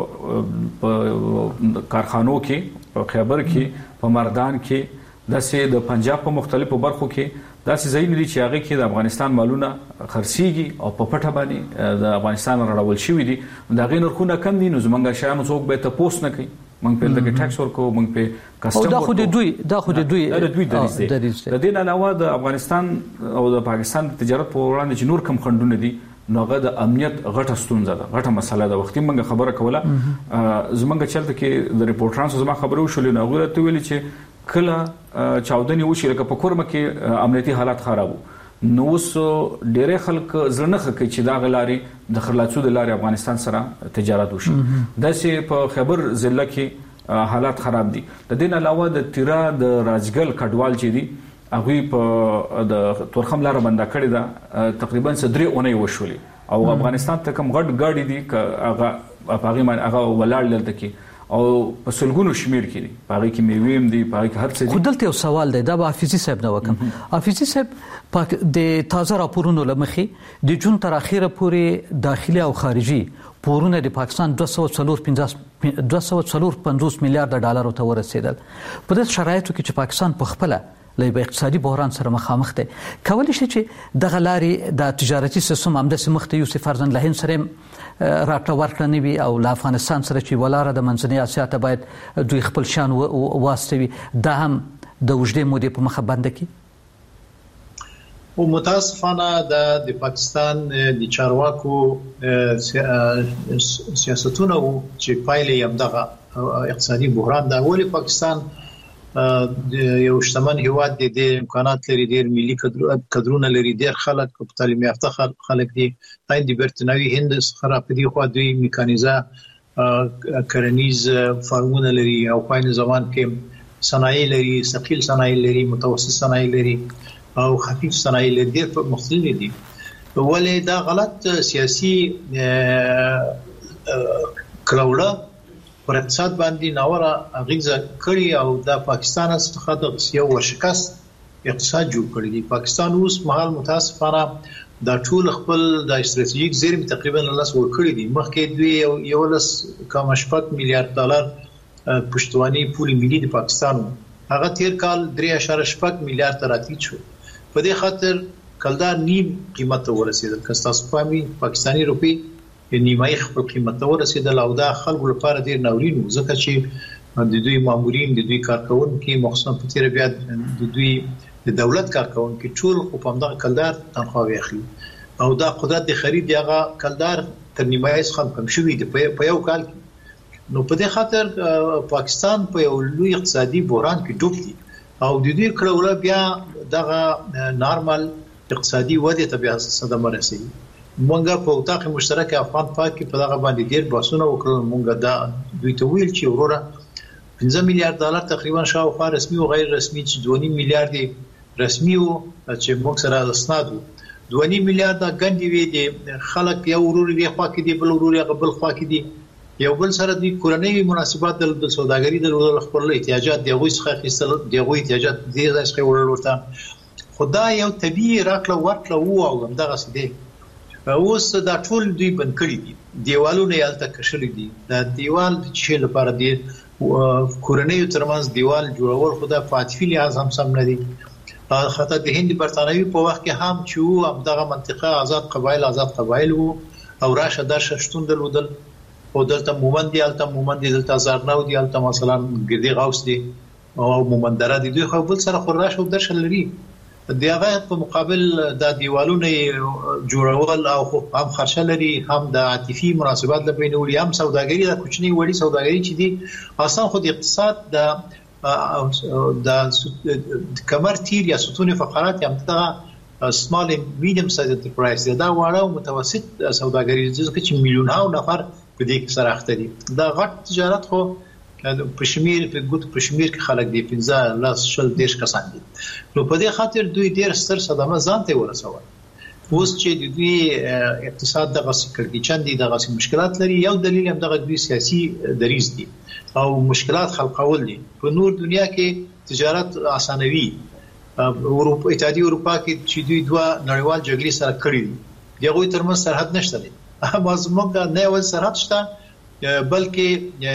کارخانو کې په خیبر کې په مردان کې داسې د پنجاب په مختلفو برخو کې داسې ځای نه دي چې هغه کې د افغانستان مالونه خرسيږي او په پټه باندې د افغانستان راول شوی دي، دا غي نرخونه کم دي، نو زمونږ شیانو څوک به تاسو نه کوي، موږ په دغه ټیکس ورکو، موږ په کسٹم دا خو د دوی دا خو د دوی د دوی دریز دي. د دې نه علاوه د افغانستان او د پاکستان تجارت په وړاندې چې نور کم خندونه دي، نو هغه د امنیت غټه ستونزه ده، غټه مسله ده. وختي موږ خبره کوله زمونږ چلته کې د ریپورټرانو زما خبرو شولې، نو غوړه ته ویلي چې کله چاودنی وشي لکه په کورمه کې امنیتي حالات خرابو، نو اوس ډېر خلک زړه خکې چې دا غلاري د خرلاڅو د لارې افغانستان سره تجارت وشي. داسې په خیبر ضلع کې حالات خراب دي. د دې علاوه د تیرا د راجګل کډوال چې دي هغه په د تورخم لار باندې کړی دا تقریبا صدري اونۍ وشولې او افغانستان ته کوم غټ ګاډي دي هغه هغه من هغه ولاړ لته کې او په سلګونو شمیر کې دي، هغه کې میویم دي، هغه کې هر څه دي. خودلته یو سوال دی، دا به حافظي صاحب نه وکم. حافظي صاحب پاک د تازه راپورونو لمخې د جون تر اخیره پورې داخلي او خارجي پورونه د پاکستان دوه سوه څلور پنځوس میلیارډ ډالر ته ورسېدل. په دې شرایطو کې چې پاکستان په خپل له اقتصادي بحران سره مخامخ دی، کولای شي چې د غلاري د تجارتي سیستم هم د سمخته یو فرزند له هند سره راټه ورکړنی وي او له افغانستان سره چې ولاره د منځنۍ اسیا ته باید دوی خپل شان واستوي، دا هم د وجدي مودې په مخه باندې کې. او متاسفانه د پاکستان د چارواکو سیاستونه چې پایلې یې دغه اقتصادي بحران د اولی پاکستان یو شتمن هیواد دی د امکانات لري ډیر ملي کډرونه لري ډیر خلک په تعلیم یافته خلک دي هند برتنوي هند څخه په دې خو دوی میکانیزه کرنیز فارمونه لري او په نوي زمان کې صنایع لري ثقيل صنایع لري متوسط صنایع لري او خفیف صنایع لري ډیر مختلف دي ولې دا غلط سیاسي کراوله پر اقتصاد باندې ناوړه اغیزه کړی او د پاکستان څخه د یو ورشکست اقتصاد جوړ کړی دی. پاکستان اوس مهال متاسفانه د ټول خپل د استراتیژیک زیرم تقریبا لاس ور کړی دی. مخکې دوی یو لس کم شپږ میلیارډ ډالر پښتواني پولی ملي د پاکستان هغه تیر کال درې اشاره شپږ میلیارډ راتلی شو. په دې خاطر کلدار نیم قیمت ورسېدل. کستاسو پامي پاکستاني روپی نیمای خپل قیمت ورسېدل او دا خلکو لپاره ډیر ناورین و ځکه چې د دوی مامورین د دوی کارکونکو مخصوصا په تیر بیا د دوی د دولت کارکونکو ټول په همدغه کلدار تنخواه اخلي او دا قدرت د خرید هغه کلدار تر نیمای څخه کم شوی دی په یو کال کې. نو په دې خاطر پاکستان په یو لوی اقتصادي بحران کې ډوب دی او د دوی کړهوله بیا دغه نارمل اقتصادي وده ته بیا صدمه رسېږي. مونږه په اتاق مشترک افغان پاک په دغه باندې ډیر باسونه وکړل. مونږه دا دوی ته ویل چې وروره پنځه میلیارډ ډالر تقریبا شاوخوا رسمي او غیر رسمي چې دوه نیم میلیارډ رسمي او چې موږ سره اسناد دوه نیم میلیارډ غندې وی دي خلک یو ورور دی خوا کې دی بل ورور یې بل خوا کې دی یو بل سره د کورنۍ مناسبات د سوداګرۍ د خپل احتیاجات دی غوښ څخه خېستل دی غوښ احتیاجات دی ځکه ورل ورته خدای یو طبيعي راکړه ورکړه وو او همدغه سده اوس دا ټول دوی بند کړی دي. دیوالونه یالته کشلې دي. دا دیوال چې لپاره دی کورنۍ ترمنځ دیوال جوړول خدا فاتفی لحاظ هم سم نه دي. خاطر د هند برتانوي په وخت کې هم چې هم دغه منطقه آزاد قبایل آزاد قبایل وو او راشه درشه شتون درلودل او دلته مومند دی الته مومند دی دلته زارناو دی الته مثلا ګردی غوس دی او مومندره دی دوی خو بل سره خراشه او درشه لري. د هغه په مقابل د دیوالونو جوړول او هم خرچه لري هم د عاطفي مناسبات لپاره نو هم سوداګري د کوچنی وړي سوداګري چې دي اصلا خو د اقتصاد د د کمر تیر یا ستون فقرات هم د سمال میډیم سایز انټرپرایز دا واړه او متوسط سوداګري چې میلیونونو نفر په دې کې سره اخته دي. دا غټ تجارت خو په شمیر په ګوت په شمیر کې خلک دی پنځه لاس شل دیش کسان دي. نو په دې خاطر دوی ډیر ستر صدمه ځان ته ورسول. اوس چې دوی اقتصاد دغه سکرګي چندي دغه مشکلات لري یو دلیل هم دغه دوی سیاسي دریز دي او مشکلات خلقول دي. په نور دنیا کې تجارت اسانوي اروپا اتحادیه اروپا کې چې دوی دوه نړیوال جګړې سره کړې دي دغه ترمنځ سرحد نشته دي. اما زموږ نه ول سرحد شته بلکې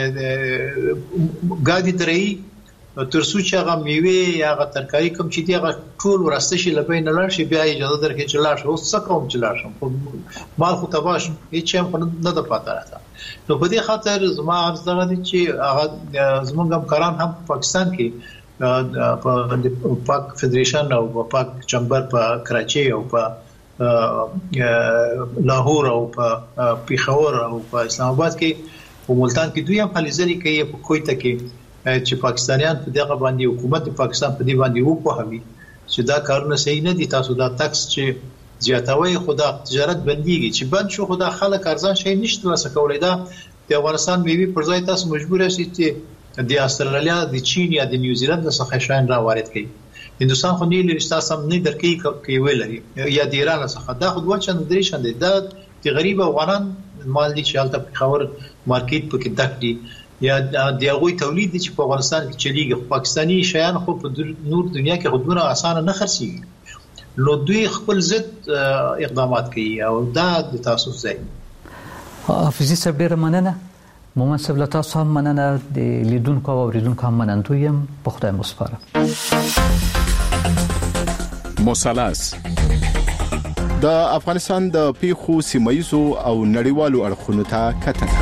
ګاډي درې ترڅو چې هغه میوه یا هغه ترکاری کوم چې دی هغه ټول ورسته شي لپاره نه لار شي بیا اجازه درکې چې لار شو څه کوم چې لار شم مال خو تباش هیڅ هم نه د پاتې راځه. نو په دې خاطر زما عرض ده چې هغه زموږ همکاران هم پاکستان کې په پاک فدریشن او پاک چمبر په کراچي او په لاهور او په پیښور او په اسلام آباد کې او ملتان کې دوی هم حلزري کوي په کویته کې چې پاکستانیان په دغه باندې حکومت پاکستان په دې باندې وکوهوي چې دا کارونه صحیح نه دي. تاسو دا ټاکس چې زیاتوي خدا تجارت بنديږي چې بند شو خدا خلک ارزان شي نشته وسه کولای. دا د افغانستان میوي پر ځای تاسو مجبور یاست چې د استرالیا د چین یا د نیوزیلند څخه شاین را وارد کړئ. هندستان خو نه لري تاسو هم نه درکې کوي ویلري یا د ایران څخه دا خو دوه چند درې شند دا د غریب افغانان مال دي چې حالت په خبر مارکیټ په کې دک دي یا د هغه تولید چې په افغانستان کې چلیږي. پاکستانی شیان خو په نور دنیا کې خودونه اسانه نه خرڅيږي. نو دوی خپل ضد اقدامات کوي او دا د تاسو ځای. حافظي صاحب ډیر مننه. مومن صاحب له تاسو هم مننه. د لیدونکو او اوریدونکو هم مننه یم. په خدای مو سپاره. مثلث د افغانستان د پیښو سیمایزو او نړیوالو اړخونو ته کتنه.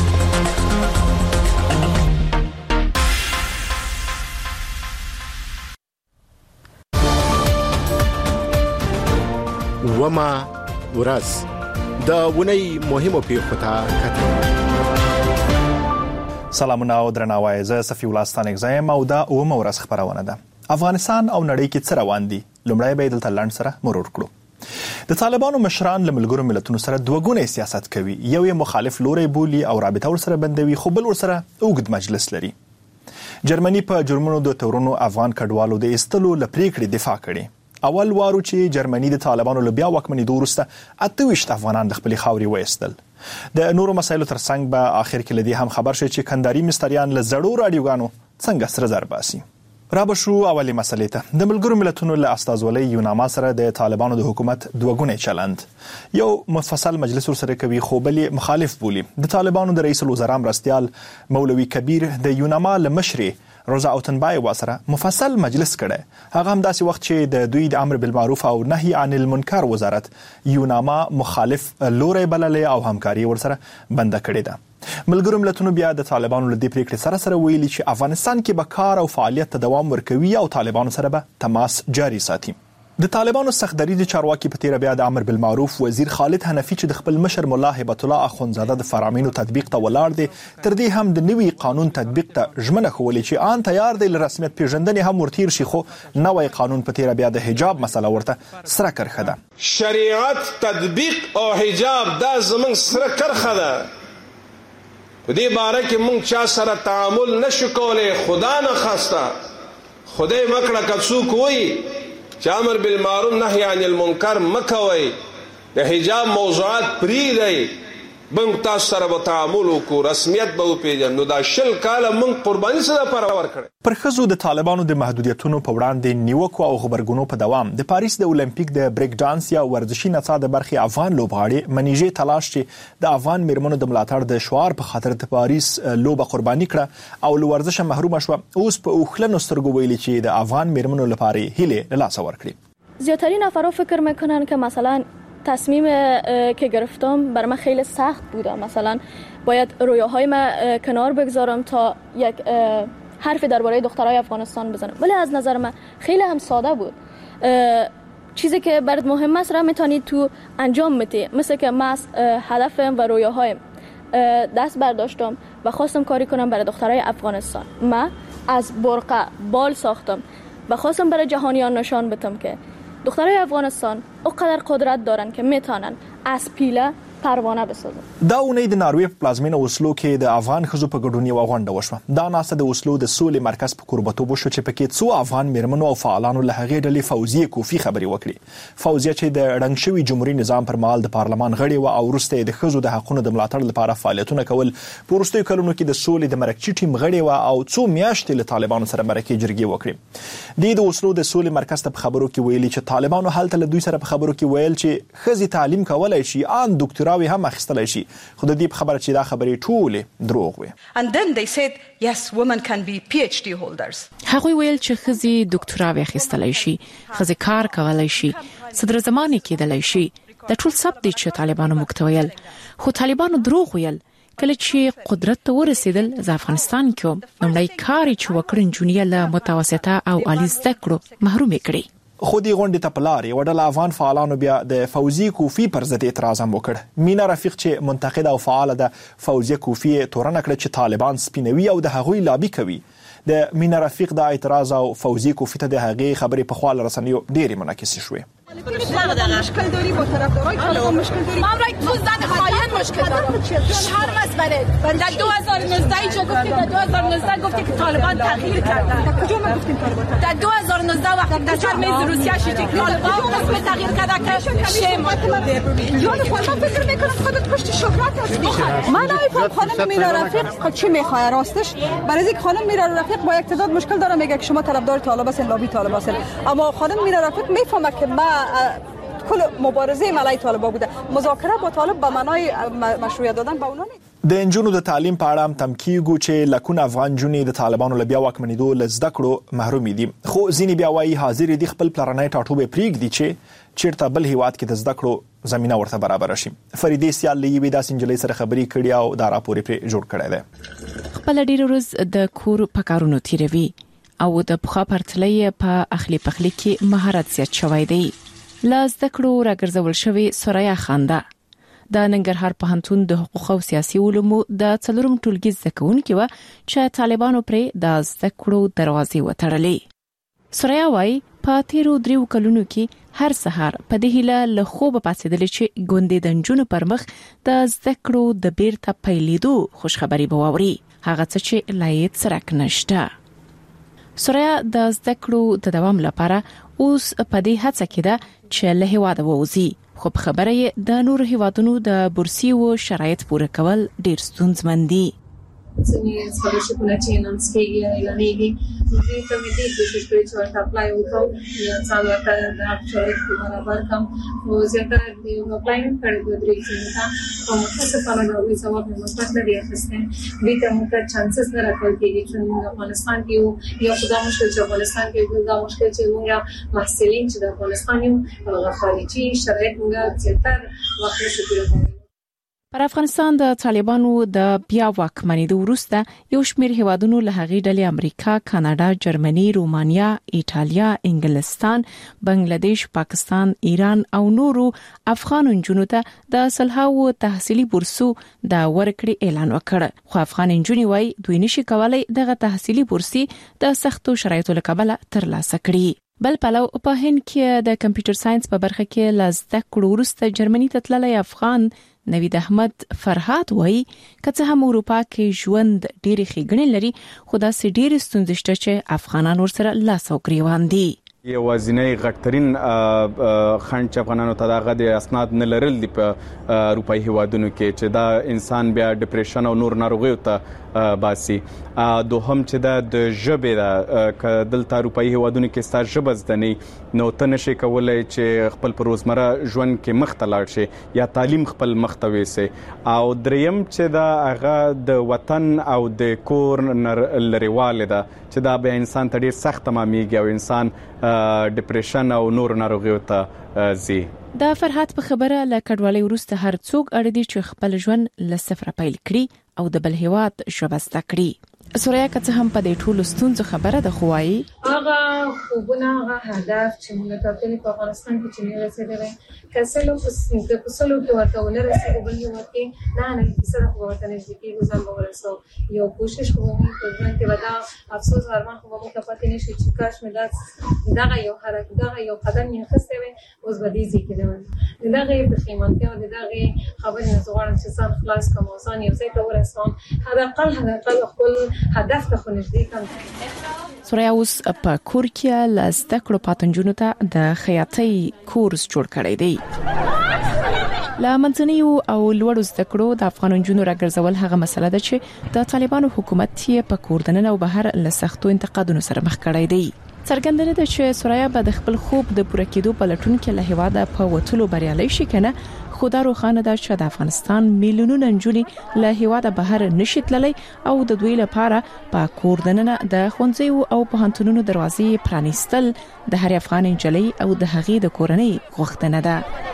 وما ورځ د ونی مهمو پیښو ته کتنه. سلامونه او درناوی، زه صفی الله ستانک زایم او دا اومه ورځ خبرونه ده. افغانستان او نړۍ کې څه روان دي؟ لومړی به دلته لاند سره مرور کړو. د طالبانو مشران له ملګرو ملتونو سره دوه ګونی سیاست کوي. یو یې مخالف لوري بولی او رابطه ورسره بندوي، خو بل ورسره اوږد مجلس لري. جرمني په جرمونو د تورونو افغان کډوالو د استلو لپریکړې دفاع کړي. اول وارو چې جرمني د طالبانو له بیا واکمنۍ وروسته اته ویشت افغانان د خپل خاوري وایستل. د نورو مسایلو ترڅنګ به اخر کې لدی هم خبر شي چې کنداري مستریان له زړو رادیوګانو څنګه سره زر باسي. را به شو اولي مسلې ته. د ملګرو ملتونو له استازولۍ یوناما سره د طالبانو د حکومت دوه ګونی چلند. یو مفصل مجلس سره کوي خو بل مخالف بولی. د طالبانو د رئیس الوزرا مرستيال مولوي کبیر د یوناما له مشري روزا اوتنبای واسره مفصل مجلس کړي. هغه هم داسې وخت چې د دوی د امر بالمعروف او نهي عن المنکر وزارت یوناما مخالف لوري بللې او همکاري ورسره بنده کړې ده. ملګرو ملتونو بیا د طالبانو له دې پریکړې سره سره ویلي چې افغانستان کې به کار او فعالیت ته دوام ورکوي او طالبانو سره به تماس جاري ساتي. د طالبانو سختدریز چارواکي په تیر بیا د امر بالمعروف وزیر خالد حنفي چې د خپل مشر مولا هبت الله اخونزاده د فرامینو تطبیق ته ولاړ دي، تر دې هم د نوي قانون تطبیق ته ژمنه کوي چې آن تیار دی ل رسمیت پیژندنې هم ورتیر شي، خو نوی قانون په تیر بیا د حجاب مسله ورته سره کرخه ده. شریعت تطبیق او حجاب دا زمون سره کرخه ده. په دې باره کې مونږ چا سره تعامل نشو کولای، خدا نه خواسته خدای مکړه کڅوک وای چې امر بالمعروف نهي عن المنکر مکوي، د حجاب موضوعات پری دی، بنګ تاسو سره به تعامل وکړو، رسمیت به وپیژنو. نو دا شل کاله مونږ قرباني سره پر ورکړه. پر خزو د طالبانو د محدودیتونو په وړاندې نیوکو او خبرګونو په دوام د پاریس د اولمپیک د بریک ډانس یا ورزشي نڅا د برخي افغان لوبغاړي منیجې تلاش چې د افغان میرمنو د ملاتړ د شعار په خاطر د پاریس لوبه قرباني کړه او له ورزشه محروم شو. اوس په اوخلنو سترګو ویلي چې د افغان میرمنو لپاره هیله لاس ورکړي. زیاترین افراد فکر میکنن که مثلا تصمیم که گرفتم بر من خیلی سخت بوده، مثلا باید رویاهای من کنار بگذارم تا یک حرف درباره دخترای افغانستان بزنم، ولی از نظر من خیلی هم ساده بود. چیزی که برات مهم است را میتونید تو انجام بدی، مثل که من هدفم و رویاهایم دست برداشتم و خواستم کاری کنم برای دخترای افغانستان. من از برقه بال ساختم و خواستم برای جهانیان نشان بدم که دخترای افغانستان اونقدر قدرت دارن که میتونن از پیله پروانه بسازن. دا اونۍ د ناروې په پلازمینه اوسلو کې د افغان خزو په ګډون یو غونډه وشوه. دا ناسه د اوسلو د سولې مرکز په کوربتوب وشو چې پکې څو افغان میرمنو او فعالانو له هغې ډلې فوزیه کوفی خبري وکړي. فوزیه چې د ړنګ شوي جمهوریت نظام پر مهال د پارلمان غړې و او وروسته د خزو د حقونو د ملاتړ لپاره فعالیتونه کول. په وروستیو کلونو کې د سولې د مرکزي ټیم غړې و او څو میاشتې له طالبانو سره مرکې جرګې وکړي. د اوسلو د سولې مرکز ته په خبرو کې ویلي چې طالبانو هلته له دوی سره په خبرو کې ویل چې خزي تعلیم کولای شي، ان ډاکټراوي هم اخیستلای شي، خو د دې خبره چې دا خبرې ټولې دروغ وي. And then they said yes, women can be P H D holders. هغوی ویل چې خزي ډاکټراوي اخیستلای شي، خزي کار کولای شي، صدر زماني کېدلای شي. دا ټول سب دي چې طالبانو مکتویل، خو طالبانو دروغ ویل. کله چې قدرت ته ورسېدل ز افغانستان کې نومړی کار چې وکړن جونیه له متوسطه او عالی زده کړو محروم کړي. خو دې غونډې ته په لارې وډله افغان فعالانو بیا د فوزي کوفی پر ضد اعتراض هم وکړ. مینا رفیق چې منتقد او فعال ده فوزي کوفی تورنه کړ چې طالبان سپینوي او د هغوی لابي کوي. د مینا رفیق د اعتراض او فوزي کوفی ته د هغې خبرې په خپل رسنیو ډېری منعکس شوې. مشکل داری با طرفدارای طالبان مشکل داری؟ ما برای تو زن خاین مشکل دارم. چون هر مسئله در دو هزار و نوزده چه گفتی؟ در دو هزار و نوزده گفتی که طالبان تغییر کردن. در کجا ما گفتیم طالبان؟ در دو هزار و نوزده وقتی در سر میز روسیه شدی طالبان اسم تغییر کرده که شیم. یاد خودم فکر میکنم خودت پشت شهرت هستی. من نمیفهم خانم میرا رفیق چی میخواد راستش؟ برای اینکه خانم میرا رفیق با اقتدار مشکل داره، میگه که شما طرفدار طالب هستین، لابی طالب هستین. اما خانم میرا رفیق میفهمه که ما کل مبارزه ملای طالبا بوده، مذاکره با طالب به معنای مشروعیت دادن به اونها نیست. د انجونو د تعلیم په اړه هم تمکیږو چې لکونه افغان جونې د طالبانو له بیا واکمنېدو له زده کړو محروم دي، خو ځینې بیا وایي حاضر دي خپل پلرنۍ ټاټوبې پرېږدي چې چیرته بل هیواد کې د زده کړو زمينه ورته برابر شي. فریدې سیال لېوي داسې نجلۍ سره خبرې کړې او دا راپور یې جوړ کړی دی. خپل ډېر ورځ د کور په کارونو تیروي او د پخوا پرتلې په اخلي پخلي کې مهارت زیات شوی دی. لاس د کړو راګرځول شوی سوریا خانده د ننګرهار پوهنتون د حقوق او سیاسي علومو د څلورم ټولګي زده کوونکي و چې طالبانو پرې د زده کړو دروازې وتړلې. سوریا وايي په تیرو دریو کلونو کې هر سهار په دې هیله له خوبه پاتېدل چې ګوندې د نجونو پر مخ د زده کړو د بیرته پیلېدو خوشخبری به واوري، هغه څه چې لایق سرک نشته. سوریا د زده کړو د دوام لپاره اوس په دې هڅه کې ده چې له هیواده ووځي، خو په خبره یې د نور هیوادونو د بورسي او شرایط پوره کول ډیر ستونزمن دي. ځینې سکالرشپونه چې نن سکیږي اعلانېږي دوی ته مې دې کوشش کړې چې ورته اپلای وکړم یا څنګه ورته د شرایط برابر کړم. خو زیاتره د اپلای نه کړې دوه درې ځله ته او متاسفانه د ویزا ځواب مې مثبت نه دی اخیستی. دوی ته موږ چانسز نه راکول کېږي چې موږ افغانستان کې یو یا خدا مشکل چې افغانستان کې بل دا مشکل چې موږ محصلین چې د افغانستان یو هغه خارجي شرایط موږ زیاتره وخت نشو کولای. پر افغانستان د طالبانو د بیا واکمنېدو وروسته یو شمېر هیوادونو له هغې ډلې امریکا، کاناډا، جرمني، رومانیا، ایټالیا، انګلستان، بنگلاديش، پاکستان، ایران او نورو افغان نجونو ته د سلهاو تحصیلي بورسو د ورکړې اعلان وکړ. خو افغان نجونې وايي دوی نشي کولای دغه تحصیلي بورسي د سختو شرایطو له کبله ترلاسه کړي. بل پلو په هند کې د کمپیوټر ساينس په برخه کې لزده کړو وروسته جرمني ته تللی افغان نوید احمد فرهاد وایي که هم اروپا کې ژوند ډېری ښېګڼې لري، خو داسې ډېرې ستونزې شته چې افغانان ورسره لاس او ګریوان دي. یوازینی غټترین خنډ چې افغانانو ته دغه د اسناد نه لرل دي په اروپایي هیوادونو کې چې دا انسان بیا ډیپریشن او نور ناروغیو ته باسي. دوهم چې دا د ژبې ده، که دلته اروپایي هیوادونو کې ستا ژبه زده نه نو ته نشي کولی چې خپل په روزمره ژوند کې مخ ته لاړ شي یا تعلیم خپل مخ ته ویسي. او دریم چې دا هغه د وطن او د کور لرېوالی ده چې دا به انسان ته ډېر سخت تمامیږي او انسان ډیپریشن او نور ناروغیو ته ځي. د فرهاد په خبره له کډوالۍ وروسته هر څوک اړ دي چې خپل ژوند له صفر پیل کړي او د بل هیواد ژبه زده کړي. سوریا که څه هم په دې ټولو ستونزو خبره ده، خو وايي هغه خوبونه هغه هدف چې موږ ټاکلي په افغانستان کې چې نه رسېدلی که څه لو په سلو کې ورته ونه رسېږو بل هیواد کې نه نه کیسه ده، خو ورته نږدې کېږو ځان به ورسوو. یو کوشش خو به موږ په ژوند کې به دا افسوس ارمان خو به موږ ته پاتې نه شي چې کاش مې دا دغه یو حرکت دغه یو قدم مې اخیستی وی اوس به دې ځای کې نه وم. د دغې پښیمانتیا او د دغې خبرې نه زه غواړم چې ځان خلاص کړم او ځان یو ځای ته ورسوم، حداقل حداقل خپل هدف ته خو نږدې کړم. سوریا اوس په کور کې له زده کړو پاتنجونو ته د خیاطۍ کورس جوړ کړی دی. له منځنیو او لوړو زده کړو د افغان نجونو راګرځول هغه مسله ده چې د طالبانو حکومت یې په کور دننه او بهر له سختو انتقادونو سره مخ کړی دی. څرګنده ده چې سوریا به د خپل خوب د پوره کېدو په لټون کې له هیواده په وټلو بریالي شي کنه، خو دا روښانه ده چې د افغانستان میلیونونه نجونې له هیواده بهر نشي تللی او د دوی لپاره په کور دننه د ښوونځیو او پوهنتونونو دروازې پرانیستل د هر افغان نجلۍ او د هغې د کورنۍ غوښتنه ده.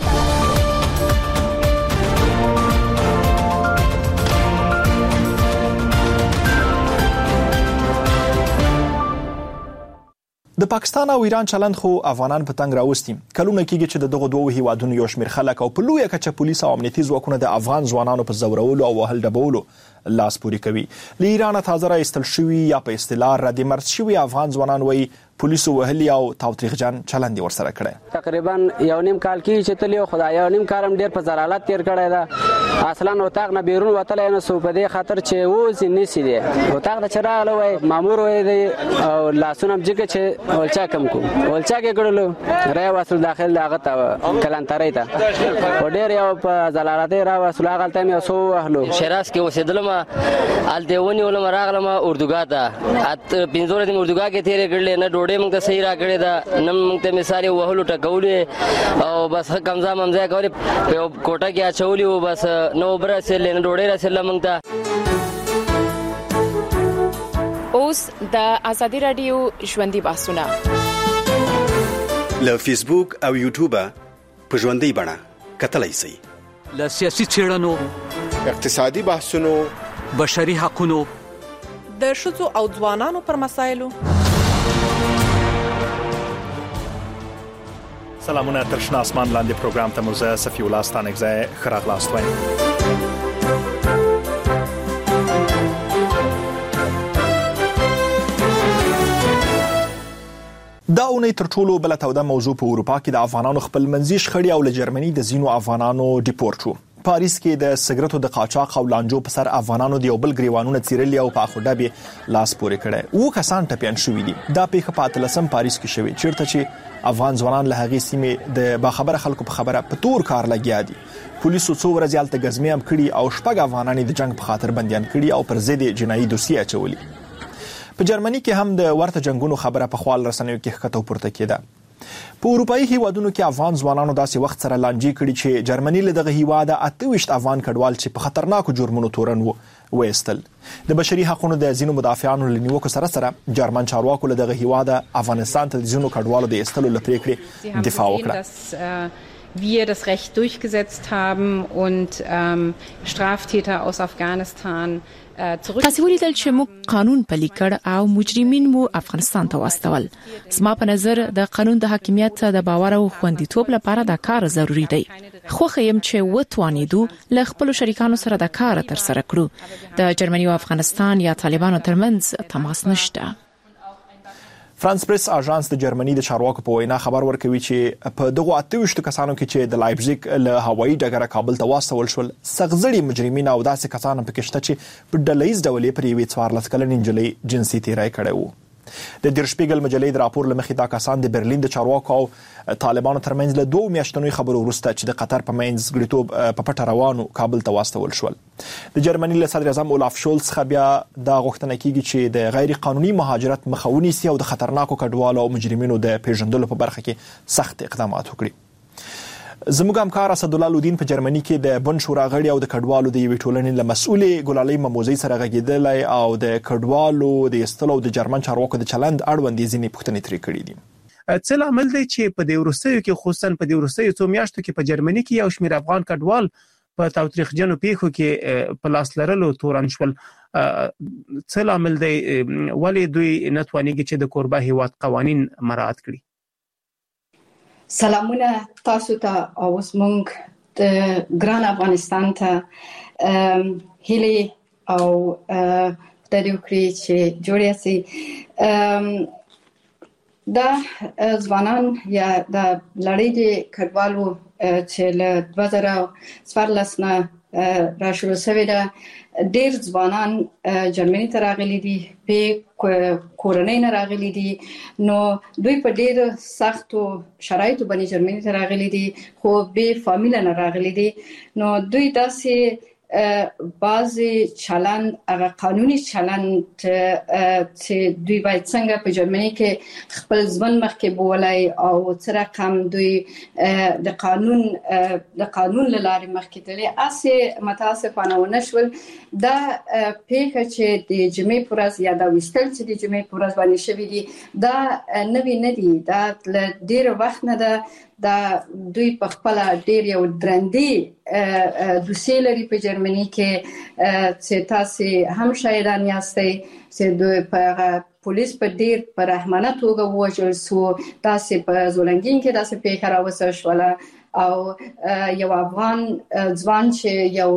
د پاکستان او ایران چلند خو افغانان په تنګ راوستي. کلونه کېږي چې د دغه دوه هیوادونو یو شمېر خلک او په لویه کچه پولیس او امنیتي ځواکونه د افغان ځوانانو په زورولو او وهل ډبولو لاس پورې کوي. له ایران تازه راایستل شوي یا په اصطلاح ردمرز شوي افغان ځوانان وایي پولیسو وهلي او تاوتریخجن چلند ورسره کړی. تقریبا یو نیم کال کې چې تل یو خدای یو نیم کارم ډیر په زرالت تیر کړی دا اصلا وتاغ نه بیرون وتل نه سو په دې خاطر چې ووز نسی دی وتاغ د چراغ وای مامور وای دی او لاسونه جګه چې ولچا کم کو ولچا کې کړلو را وصل داخل لاغه تا کلانترې تا و ډیر یو په زرالت را وصل هغه ته مې سو اهلو شراس کې وسیدلم ال دیونی ولم راغلم اردوګا ته ات پینځور دې اردوګا کې تیر کړل نه ډوډۍ موږ ته صحیح را کړی دا نن موږ ته مثال وهلو ټکولې او بس کمزا ممزا کولی په کوټه کې اچولي او بس نو برسل نه ډوډۍ رسل موږ ته. اوس د ازادي رادیو ژوندۍ بحثونه له فیسبوک او یوټیوب په ژوندۍ بڼه کتلای شئ. له سیاسي چیرنو اقتصادي بحثونو بشري حقوقو د شذو او ځوانانو پر مسایلو سلامونه تر شنه اسمان لاندې پروګرام ته موزه صفی الله ستانګزای خراغلاست وایم. دا اونۍ تر ټولو بل توده موضوع په اروپا کې د افغانانو خپل منځي شخړې او له جرمني د زینو افغانانو ډیپورت شو. پاریس کې د سګرټو د قاچاق او لانجو په سر افغانانو د یو بل ګریوانونه چیرلي او په اخوډه به لاس پورې کړي او کسان ټپيان شوې دي. دا پیښه په اتلسم پاریس کې شوې چیرته چې افغان ځوانان له هغې سیمې د باخبره خلکو په خبره په تور کار لګیا دي. پولیسو څو ورځې هلته ګزمې هم کړي او شپږ افغانان د جنگ په خاطر بنديان کړي او پر ضد جنایي دوسیه اچولي. په جرمني کې هم د ورته جنگونو خبره په خپل رسنیو کې ښکته پورته کېده. په اروپאי هیوادونو کې افغان ځوانانو داسې وخت سره لانجې کړي چې جرمني له دغه هیواده اته ویشت افغان کډوال چې په خطرناکو جرمونو تورن وو وېستل. د بشري حقوقو د ځینو مدافعانو لنیوکو سره سره جرمن چارواکو له دغه هیواده افغانستان ته د ځینو کډوالو د ایستلو لپاره دفاع وکړه. wir das Recht durchgesetzt haben und ähm, Straftäter aus Afghanistan تاسو ولیدل چې موږ قانون پلي کړ او مجرمین مو افغانستان ته واستول. زما په نظر د قانون د حاکمیت د باور او خوندیتوب لپاره دا کار ضروری دی. خو خیم چې وتوانیدو له خپل شریکانو سره دا کار تر سره کړو. د جرمني او افغانستان یا طالبانو ترمنځ تماس نشته. فرانس پریس اژانس د جرمني د چارواکو په وینا خبر ورکوي چې په دغه اته ویشت کسانو کې چې د لایپزیګ له هوایي ډګره کابل ته واستول شول سغزړي مجرمین او داسې کسان په کې شته چې په ډلهیز ډول پر یوې څوارلس کلنې نجلۍ جنسي تیری کړی وو. د در شپیګل مجلې د راپور لمخې دا کسان د برلین د چارواکو او طالبانو ترمنځ له دوه میاشتنوي خبرو وروسته چې د قطر په منځ غړیتوب په پټه روانو کابل ته واستول شول. د جرمني له صدر اعظم اولاف شولز څخه بیا دا غوښتنه کیږي چې د غیر قانوني مهاجرت مخه ونیسي او د خطرناکو کډوالو او مجرمینو د پیژندلو په برخه کې سخت اقدامات وکړي. زموږ همکار اسد الله لودین په جرمني کې د بن شورا غړي او د کډوالو د یوې ټولنې له مسؤلې ګلالۍ مموزي سره غږیدلی او د کډوالو د ایستلو د جرمن چارواکو د چلند اړوند ځینې پوښتنې ترې کړې دي. څه لامل دی چې په دې وروستیو کې خصوصا په دې وروستیو څو میاشتو کې په جرمني کې یو شمېر افغان کډوال په تاوتریخجنو پیښو کې په لاس لرلو تورن شول؟ څه لامل دی ولې دوی نه توانیږي چې د کوربه هیواد قوانین مراعات کړي؟ سلامونه تاسو ته او زمونږ د ګران افغانستان ته هیله او د دې وکړي چې جوړه سي دا ځوانان یا د لړۍ د کډوالو چې له دوه زره څوارلس نه را شروع شوی ده ډېر ځوانان جرمني ته راغلي دي په کورنۍ نه راغلي دي نو دوی په ډېر سختو شرایطو باندې جرمني ته راغلي دي خو به فامیل نه راغلي دي نو دوی داسې بعضی چلند هغه قانوني چلند چې دوی باید څنګه په جرمني کې خپل ځوان مخکې بولای او څه رقم دوی د قانون د قانون لارې مخکې تللی اسې متاسفانه ونشول. دا پیښه چې د جمعې پر ورځ یا دا ویستل چې د جمعې پر ورځ باندې شوي دي دا نوي نه دي. دا له ډېر وخت نه ده. دا دوی په خپل ډېر یو درندې دوسیه لري په جرمني کې چې تاسو هم شاهدان یاستئ چې دوی په پولیس په ډېر په رحمانه توګه ووژل شو. تاسو په زولنګین کې تاسو پیښه راوستل شوله او یو افغان ځوان چې یو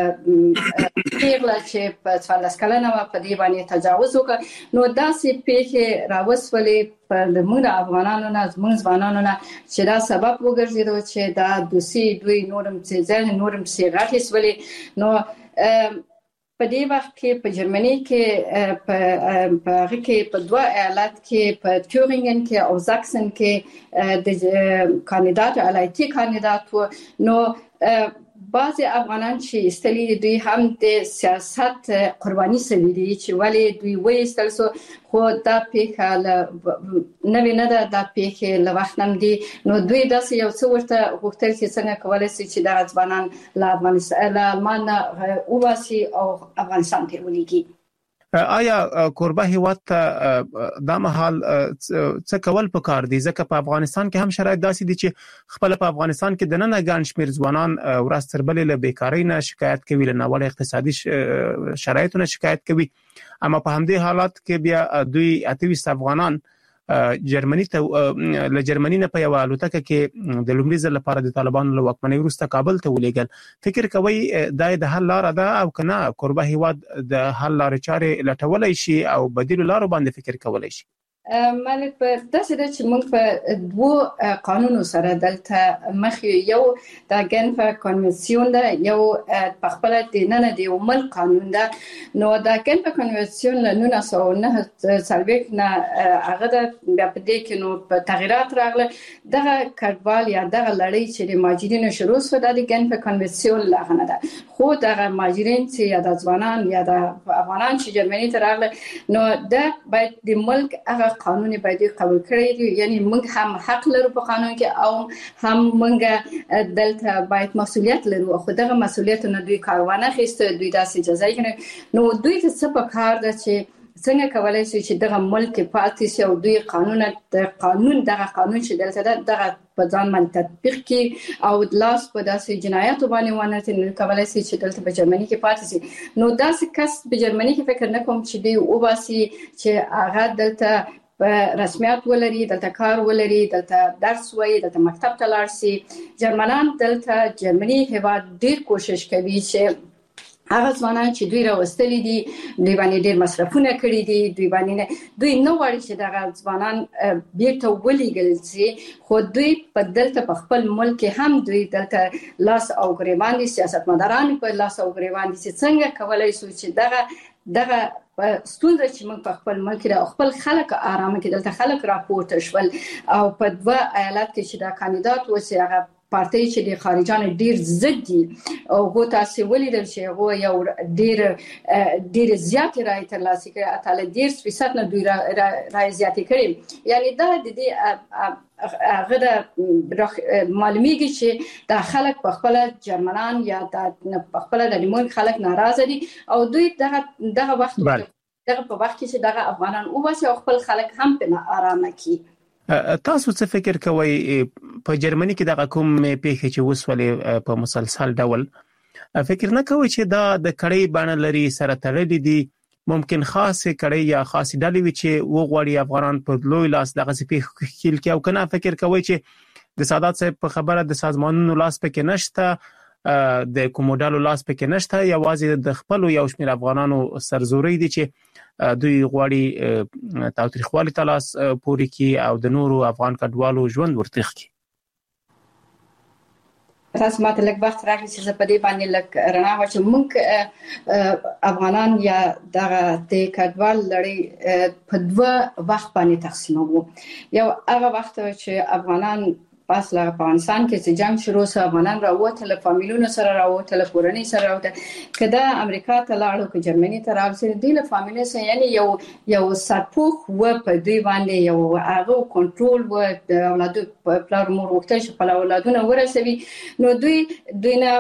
پیغله چې په څوارلس کلنه وه په دې باندې تجاوز وکړ نو داسې پیښې راوستلې په زموږ د افغانانو نه زموږ ځوانانو نه چې دا سبب وګرځېدو چې دا دوسي دوی نورم چې ځل نورم سي غټې سولې نو په دې وخت کې په جرمني کې په هغه کې په دوه ایالت کې په تورینګن کې او زاکسن کې د کاندیدات علایتي کاندیدات نو بعضی افغانان چې استلی دوی هم د سیاست قرباني سوي دي چې ولی دوی وایستل سو خو دا پیښه نوې نه ده. دا پیښه له وخت هم دي نو دوی داسې یو څه ورته غوښتل چې څنګه کولای شي چې دا ځوانان له افغانستان له آلمان وباسي او افغانستان ته ولېږي. آیا کوربه هیواد ته دا مهال څه کول پکار دي ځکه په افغانستان کې هم شرایط داسې دي چې خپل په افغانستان کې د نن ګڼ شمېر ځوانان ورځ تر بلې له بیکارۍ نه شکایت کوي له ناوړه اقتصادي شرایطو نه شکایت کوي اما په همدې حالات کې بیا دوی اته ویشت افغانان جرمني ته له جرمني نه په یو الوتکه کې د لومړي ځل لپاره د طالبانو له واکمنۍ وروسته کابل ته ولېږل. فکر کوي د حل لار ده او کنه قربه هیواد د حل لار چارې لټولای شي او بدیل لارو باندې فکر کولای شي؟ مالک په داسې ده چې موږ په دوه قانونو سره دلته مخ یو د جنف کنونسیون ده، یو په خپل د نن د یو مل قانون ده. نو د جنف کنونسیون له نولس سوه نهه څلوېښت نه هغه د بیا په دې کې نو په تغیرات راغله. دغه کډوال یا دغه لړۍ چې د مهاجرینو شروع شوه د جنف کنونسیون لاغه نه ده، خو دغه مهاجرین چې یا د ځوانان یا د افغانان چې جرمني ته راغله نو د باید د ملک هغه قانون باید قبول کړی دی. یعنی موږ هم حق لرو په قانون کې او هم موږ دلته باید مسؤلیت لرو. خو دغه مسؤلیت نه دوی کاروانه خسته، دوی داسې جزای کنه. نو دوی ته څه په کار ده چې څنګه کولای شي چې دغه ملک پاتې شي او دوی قانون د قانون دغه قانون چې دلته دغه په ځان باندې تطبیق کړي او لاس په داسې جنایاتو باندې ونه تل کولای شي چې دلته په جرمني کې پاتې شي. نو داسې کس په جرمني کې فکر نه کوم چې دوی وباسي چې هغه دلته په رسمیت ولري، دلته کار ولري، دلته درس وایي، دلته مکتب ته لاړ شي. جرمنان دلته جرمني هیواد ډیر کوشش کوي چې هغه ځوانان چې دوی راوستلي دي دوی باندې ډیر مصرفونه کړي دي، دوی باندې دوی نه غواړي چې دغه ځوانان بیرته ولېږل شي. خو دوی په دلته په خپل ملک هم دوی دلته لاس او ګریوان دي، سیاستمداران په لاس او ګریوان دي چې څنګه کولای شي چې دغه دغه ستونزه چې موږ په خپل ملک کې خپل خلک آرامه کې دلته خلک راپورته شول او په دوه ایالت کې چې دا کاندیدات و چې هغه پارټي چې د خارجانو ډیر ضد دي او هو تاسو ولیدل چې هغه یو ډیر ډیر زیات رائے ترلاسه کړي، اتل ډیر فیصد نه دوی رائے زیات کړي. یعنی دا د دې هغه د معلومیږي چې د خلک په خپل جرمنان یا د په خپل د لیمون خلک ناراضه دي او دوی دغه دغه وخت دغه په وخت کې چې دغه افغانان او واسه خپل خلک هم په آرامه کې. تاسو څه فکر کوئ په جرمني کې دغه کوم پیښې چې وسولې په مسلسل ډول فکر نه کوئ چې دا د کړۍ باندې لري سره تړلې دي؟ ممکن خاصه کړۍ یا خاصه ډلې وي چې وغوړي افغانان په لوی لاس دغه پیښې خېل کې او کنه فکر کوئ چې د سادات صاحب په خبره د سازمانونو لاس پکې نشته، د کوموډالو لاس پکې نشته، یوازې د خپل یو شمېر افغانانو سرزوري دي چې دوی غواړي تاوتریخوالي تلاس پوری کی او د نورو افغان کډوالو ژوند ورتخ کی. تاسو ماته لږ وخت راکړئ چې زه په دې باندې لږ رڼا واچوم. موږ افغانان یا دغه د کډوال لړۍ په دوه وخت باندې تقسیموو. یو هغه وخت چې افغانان پس له افغانستان کې چې جنگ شروع شو، افغانان راووتل، فامیلونو سره راووتل، کورنۍ سره راووتل، کله امریکا ته لاړو که جرمني ته راوځي، دوی له فامیلونو سره یعنی یو یو سرپوخ و په دوی باندې یو هغه کنټرول و د اولادو په پلار مور وختل چې په اولادونه ورسوي. نو دوی دوی نه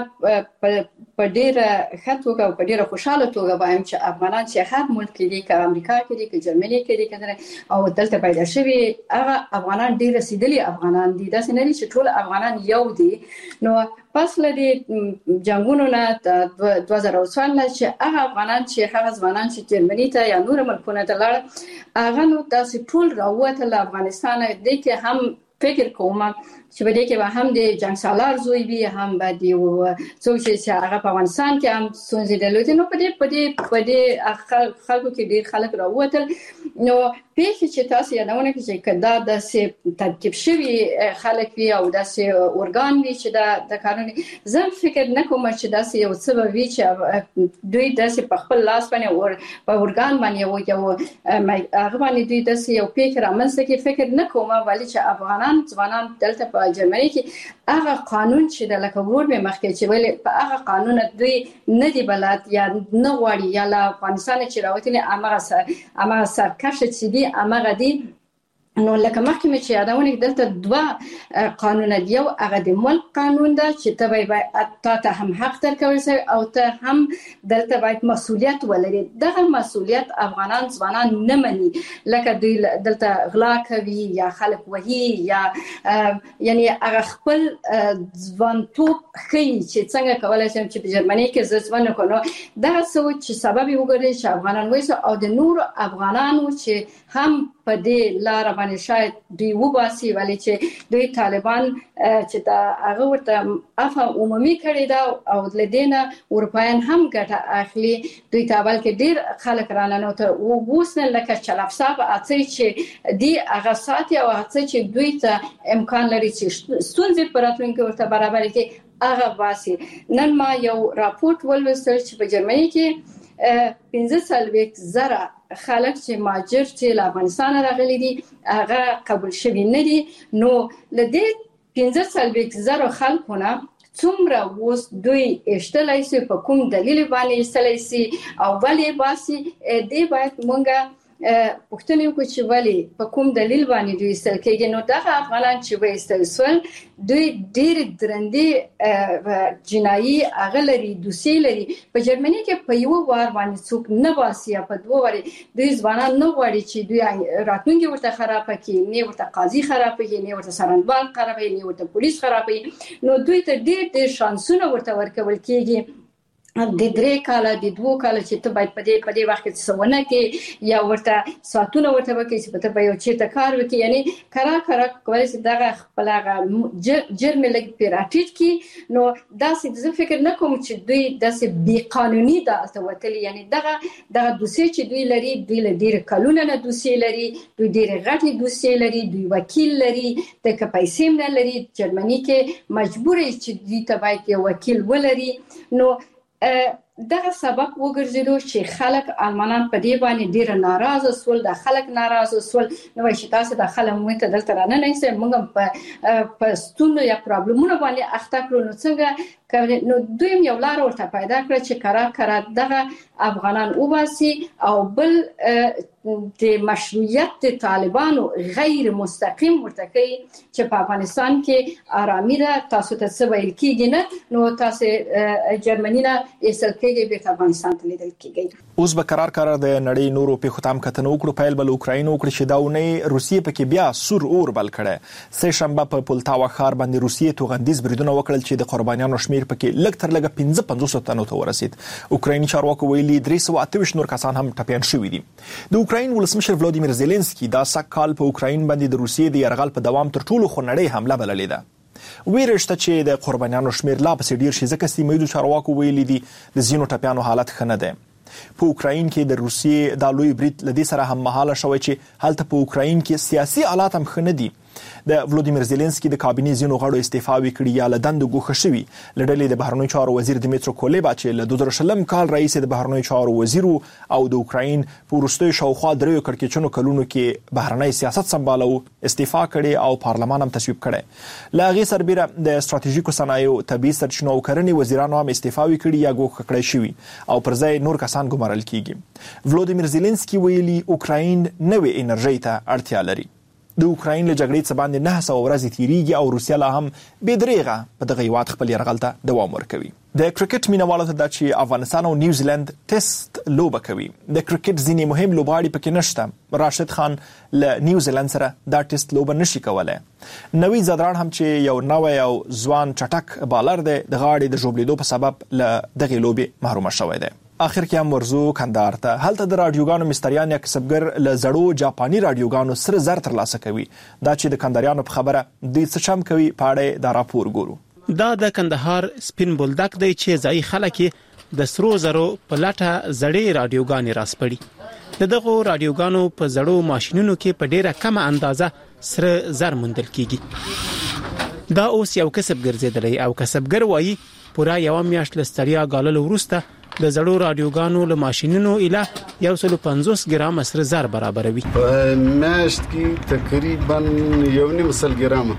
په ډیره خاطر او په ډیره خوشاله توګه وایم چې افغانان چې هر ملک کې دي، که امریکا کې دي، که جرمني کې دي، که او دلته پیدا شوي هغه افغانان ډیر رسیدلي افغانان دي، دا نه دي چې ټول افغانان یو دي. نو پس لدی جنگونو نه دوه زره او څوارلس چې هغه افغانان چې هغه ځوانان چې جرمني ته یا نور ملکونو ته لاړ هغه نو تاسو ټول راووتل افغانستان دې کې هم فکر کوم چې بده کې به هم د جنگ سالار زوی وي، هم به دی او څو چې هغه په افغانستان کې هم سونځي دلته. نو په دې په دې په دې خلکو کې ډیر خلک راووتل. نو پیښه چې تاسو یادونه کوي چې کدا د ترتیب شوی خلک وي او د اورګان وي چې د د قانون زم فکر نه کوم چې داسې یو څه وي چې دوی داسې په خپل لاس باندې او په اورګان باندې یو هغه باندې دوی داسې یو پیښه رامنځته کې فکر نه کوم، ولی چې افغانان ځوانان دلته په جرمني کې هغه قانون چې د لکه ور به مخکې چې ویل په هغه قانون دوی نه دی بلد یا نه غواړي یا له افغانستان چې راوتلي امغه سر امغه سرکش چې دی امغه دی. نو لکه مخکې چې یادونه دلته دوه قانون دی، یو هغه د ملک قانون ده چې ته باید ته هم حق درکول شي او ته هم دلته باید مسؤلیت ولري. دغه مسؤلیت افغانان ځوانان نه مني، لکه دوی دلته غلا کوي یا خلک وهي یا یعنی هغه خپل ځوانتوب خي چې څنګه کولای شي چې په جرمني کې ځوان کونو دا څه چې سبب وګوري چې افغانان وایي او د نور افغانانو چې هم په دې لار باندې شاید دوی وباسي ولی چې دوی طالبان چې دا هغه ورته عفو عمومي کړی دا او لدينا اروپایان هم ګټه اخلي دوی تابل کې ډیر خلک رانه ته وبوسنه لکه چلافصاب اڅي چې دی هغه ساتي او اڅي چې دوی ته امکان لري چې ستونزې پراتونکو ورته برابر کې هغه باسي. نن ما یو راپورټ ولوستل چې په جرمني کې پنځه څلوېښت زره خلک چې ماجر چې له افغانستان راغلي دي هغه قبول شوي نه دي. نو لدې پنځه څلوېښت زره خلکو نه څومره اوس دوی اشتلای سي په کوم دلیل باندې اشتلای سي او ولې باسي دې باید مونږه پښتنو کو چې ولی په کوم دلیل باندې دوی استل کېږي. نو دغه افغانان چې وې استل سول دوی ډېر درندې جنایي اغلري دوسي لري. په جرمني کې په یو وار باندې څوک نه باسي په دوه واري دوی ځوانان نه غواړي چې دوی راتلونکي ورته خراب کړي نه ورته قاضي خراب کړي نه ورته سرنبال خراب کړي نه ورته پولیس خراب کړي. نو دوی ته ډېر ډېر شانسونه ورته ورکول کېږي د درې کاله د دوه کاله چې ته باید په دې په دې وخت کې څونه کې یا ورته ساتونه ورته وکړي چې په ته یو چې ته کار وکړي یعنی کرا کرا کولی چې دغه خپل هغه جرم لګ پیراټیټ کی. نو داسې زه فکر نه کوم چې دوی داسې بی قانوني دالته وتلی یعنی دغه دغه دوسي چې دوی لري دوی له ډیر کلونه نه دوسي لري دوی ډیر غټي دوسي لري دوی وکیل لري د کپایسیم نه لري. جرمني کې مجبور چې دوی ته باید یو وکیل ولري. نو دغه سبب وګرځیدو چې خلک آلمانان په دې باندې ډیر ناراضه سول د خلک ناراضه سول. نو چې تاسو د خلک مو ته دلته رانه نه سي موږ په په ستونزو یا پرابلمونو باندې اخته کړو. نو څنګه نو دوی یو لار ورته پیدا کړ چې کرا کرا دغه افغانان وباسي او بل د مشروعیت د طالبانو غیر مستقیم ورته کوي چې په افغانستان کې آرامي ده تاسو ته څه ویل کېږي نه نو تاسو جرمني نه ایستل کېږي به افغانستان ته لیدل کېږي. اوس به قرار قرار د نړۍ نورو په ختم کتنو وکړو پیل بل اوکراین وکړي چې داونه روسیې پکې بیا سور اور بل کړي. سه شنبه په پولتاوا ښار باندې روسیې توغندیز بریدونه وکړل چې د قربانیانو شمیر پکې لږ تر لږه پنځه پنځوس تنو ته ورسید. اوکرایني چارواکو ویلي درې سوه اته ویشت نور کسان هم ټپیان شوي دي. د اوکراین ولسمشر ولادیمیر زيلنسکي دا سږ کال په اوکراین باندې د روسیې د یرغل په دوام تر ټولو خونړۍ حمله بللې ده. ویرشته چې د قربانیانو شمیر لا پسې ډیر شي ځکه سیمه ییزو چارواکو ویلي دي د ځینو ټپیانو حالت ښه نه دی. په اوکراین کې د روسیې د لوی برید لدې سره هم مهاله شوی چې هلته په اوکراین کې سیاسي حالات هم ښه نه دي. د ولادیمیر زيلنسکي د کابینې ځینو غړو استعفا وکړي یا له دندو ګوښه شوي. لړلې د بهرنیو چارو وزیر دمیترو کولیبا چې له دوه زره شلم کال رئیس د بهرنیو چارو وزیر او د اوکراین په وروستیو شاوخوا دریو کړکېچنو کلونو کې بهرنی سیاست سمبالو استعفا کړي او پارلمان هم تصویب کړي. له هغې سربیره د ستراتیژیکو صنایعو طبیعي سرچینو او کرنې وزیرانو هم استعفا وکړي یا ګوښه کړي شوي او پر ځای نور کسان ګمارل کیږي. ولادیمیر زيلنسکي ویلي اوکراین نوې انرژي ته اړتیا لري. د اوکراین له جګړې څخه باندې نه سوه ورځې تیریږي او روسیا لا هم بې دریغه په دغه هیواد خپل یرغل ته دوام ورکوي. د کرکټ مینوالو ته دا چې افغانستان او نیوزیلند ټیسټ لوبه کوي. د کرکټ ځینې مهم لوبغاړي پکې نشته. راشد خان له نیوزیلند سره دا ټیسټ لوبه نشي کولای. نوی زدران هم چې یو نوی او ځوان چټک بالر دی د غاړې د ژوبلیدو په سبب له دغې لوبې محرومه شوی دی. اخر کې هم ورزو کندهار ته. هلته د رادیوګانو مستریان یا کسبګر له زړو جاپاني رادیوګانو سره زر ترلاسه کوي. دا چې د کندهاریانو په خبره دوی څه چم کوي په اړه دا راپور ګورو. دا د کندهار سپین بولدک دی چې ځای خلک د سرو زرو په لټه زړې رادیوګانې راسپړي. د دغه رادیوګانو په زړو ماشينونو کې په ډیره کمه اندازه سره زر موندل کیږي. دا اوس یو کسب ګرځیدلی او کسبګر وایي پورا یو میاشت لستړیا غالل ورسته د زړو رادیوګانو له ماشينونو اله یو سل پنځوس ګرام سره زر برابروي. په میاشت کې تقریبا یو نیم سل ګرام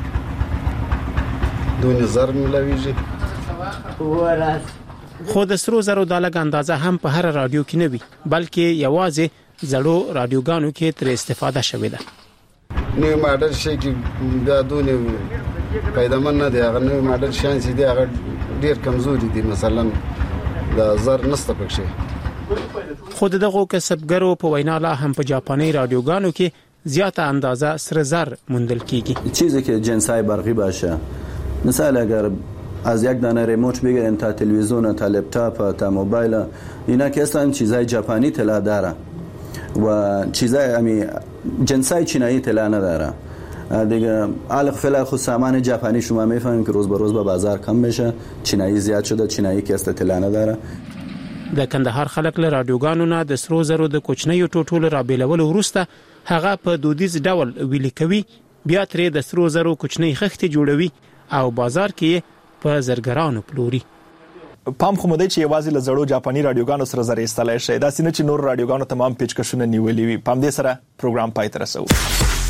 دونه زر ملويږي. خو د سرو زرو د لګ اندازه هم په هر رادیو کې نه وي بلکې یوازې زړو رادیوګانو کې تر استفاده شوې ده. نو ماډل شي کې دا دونه پیدامن نه دی. هغه نو ماډل شانسي دی هغه ډیر کمزوري دي. مثلا دا زر نسته پکې. خود دغه کسبګرو په وینا لا هم په جاپانی رادیوګانو کې زیاته اندازه سر زر موندل کیږي. چیزی که جنسای برقی باشه مثلا اگر از یک دانه ریموت بگیرین تا تلویزیون تا لپتاپ تا موبایل اینا که اصلا چیزای ژاپنی طلا داره و چیزای امی جنسای چینایی اطلاع نداره دیگه. الان فعلا خود سامان ژاپنی شما میفهمین که روز به روز به بازار کم میشه، چینایی زیاد شده، چینایی که است اطلاع نداره. د کندهار خلک له رادیوګانو نه د سرو زرو د کوچنیو ټوټو را بیلول وروسته هغه په دودیز ډول ویلي کوي، بیا ترې د سرو زرو کوچنی خښتې جوړوي او بازار کې په زرګرانو پلوري. پام خو مده چې یوازې له زړو جاپاني رادیوګانو سره زری استلای شي دا سینه چې نور رادیوګانو تمام پیچکشونه نیولې وي. پام دې سره پروګرام پای ته رسو.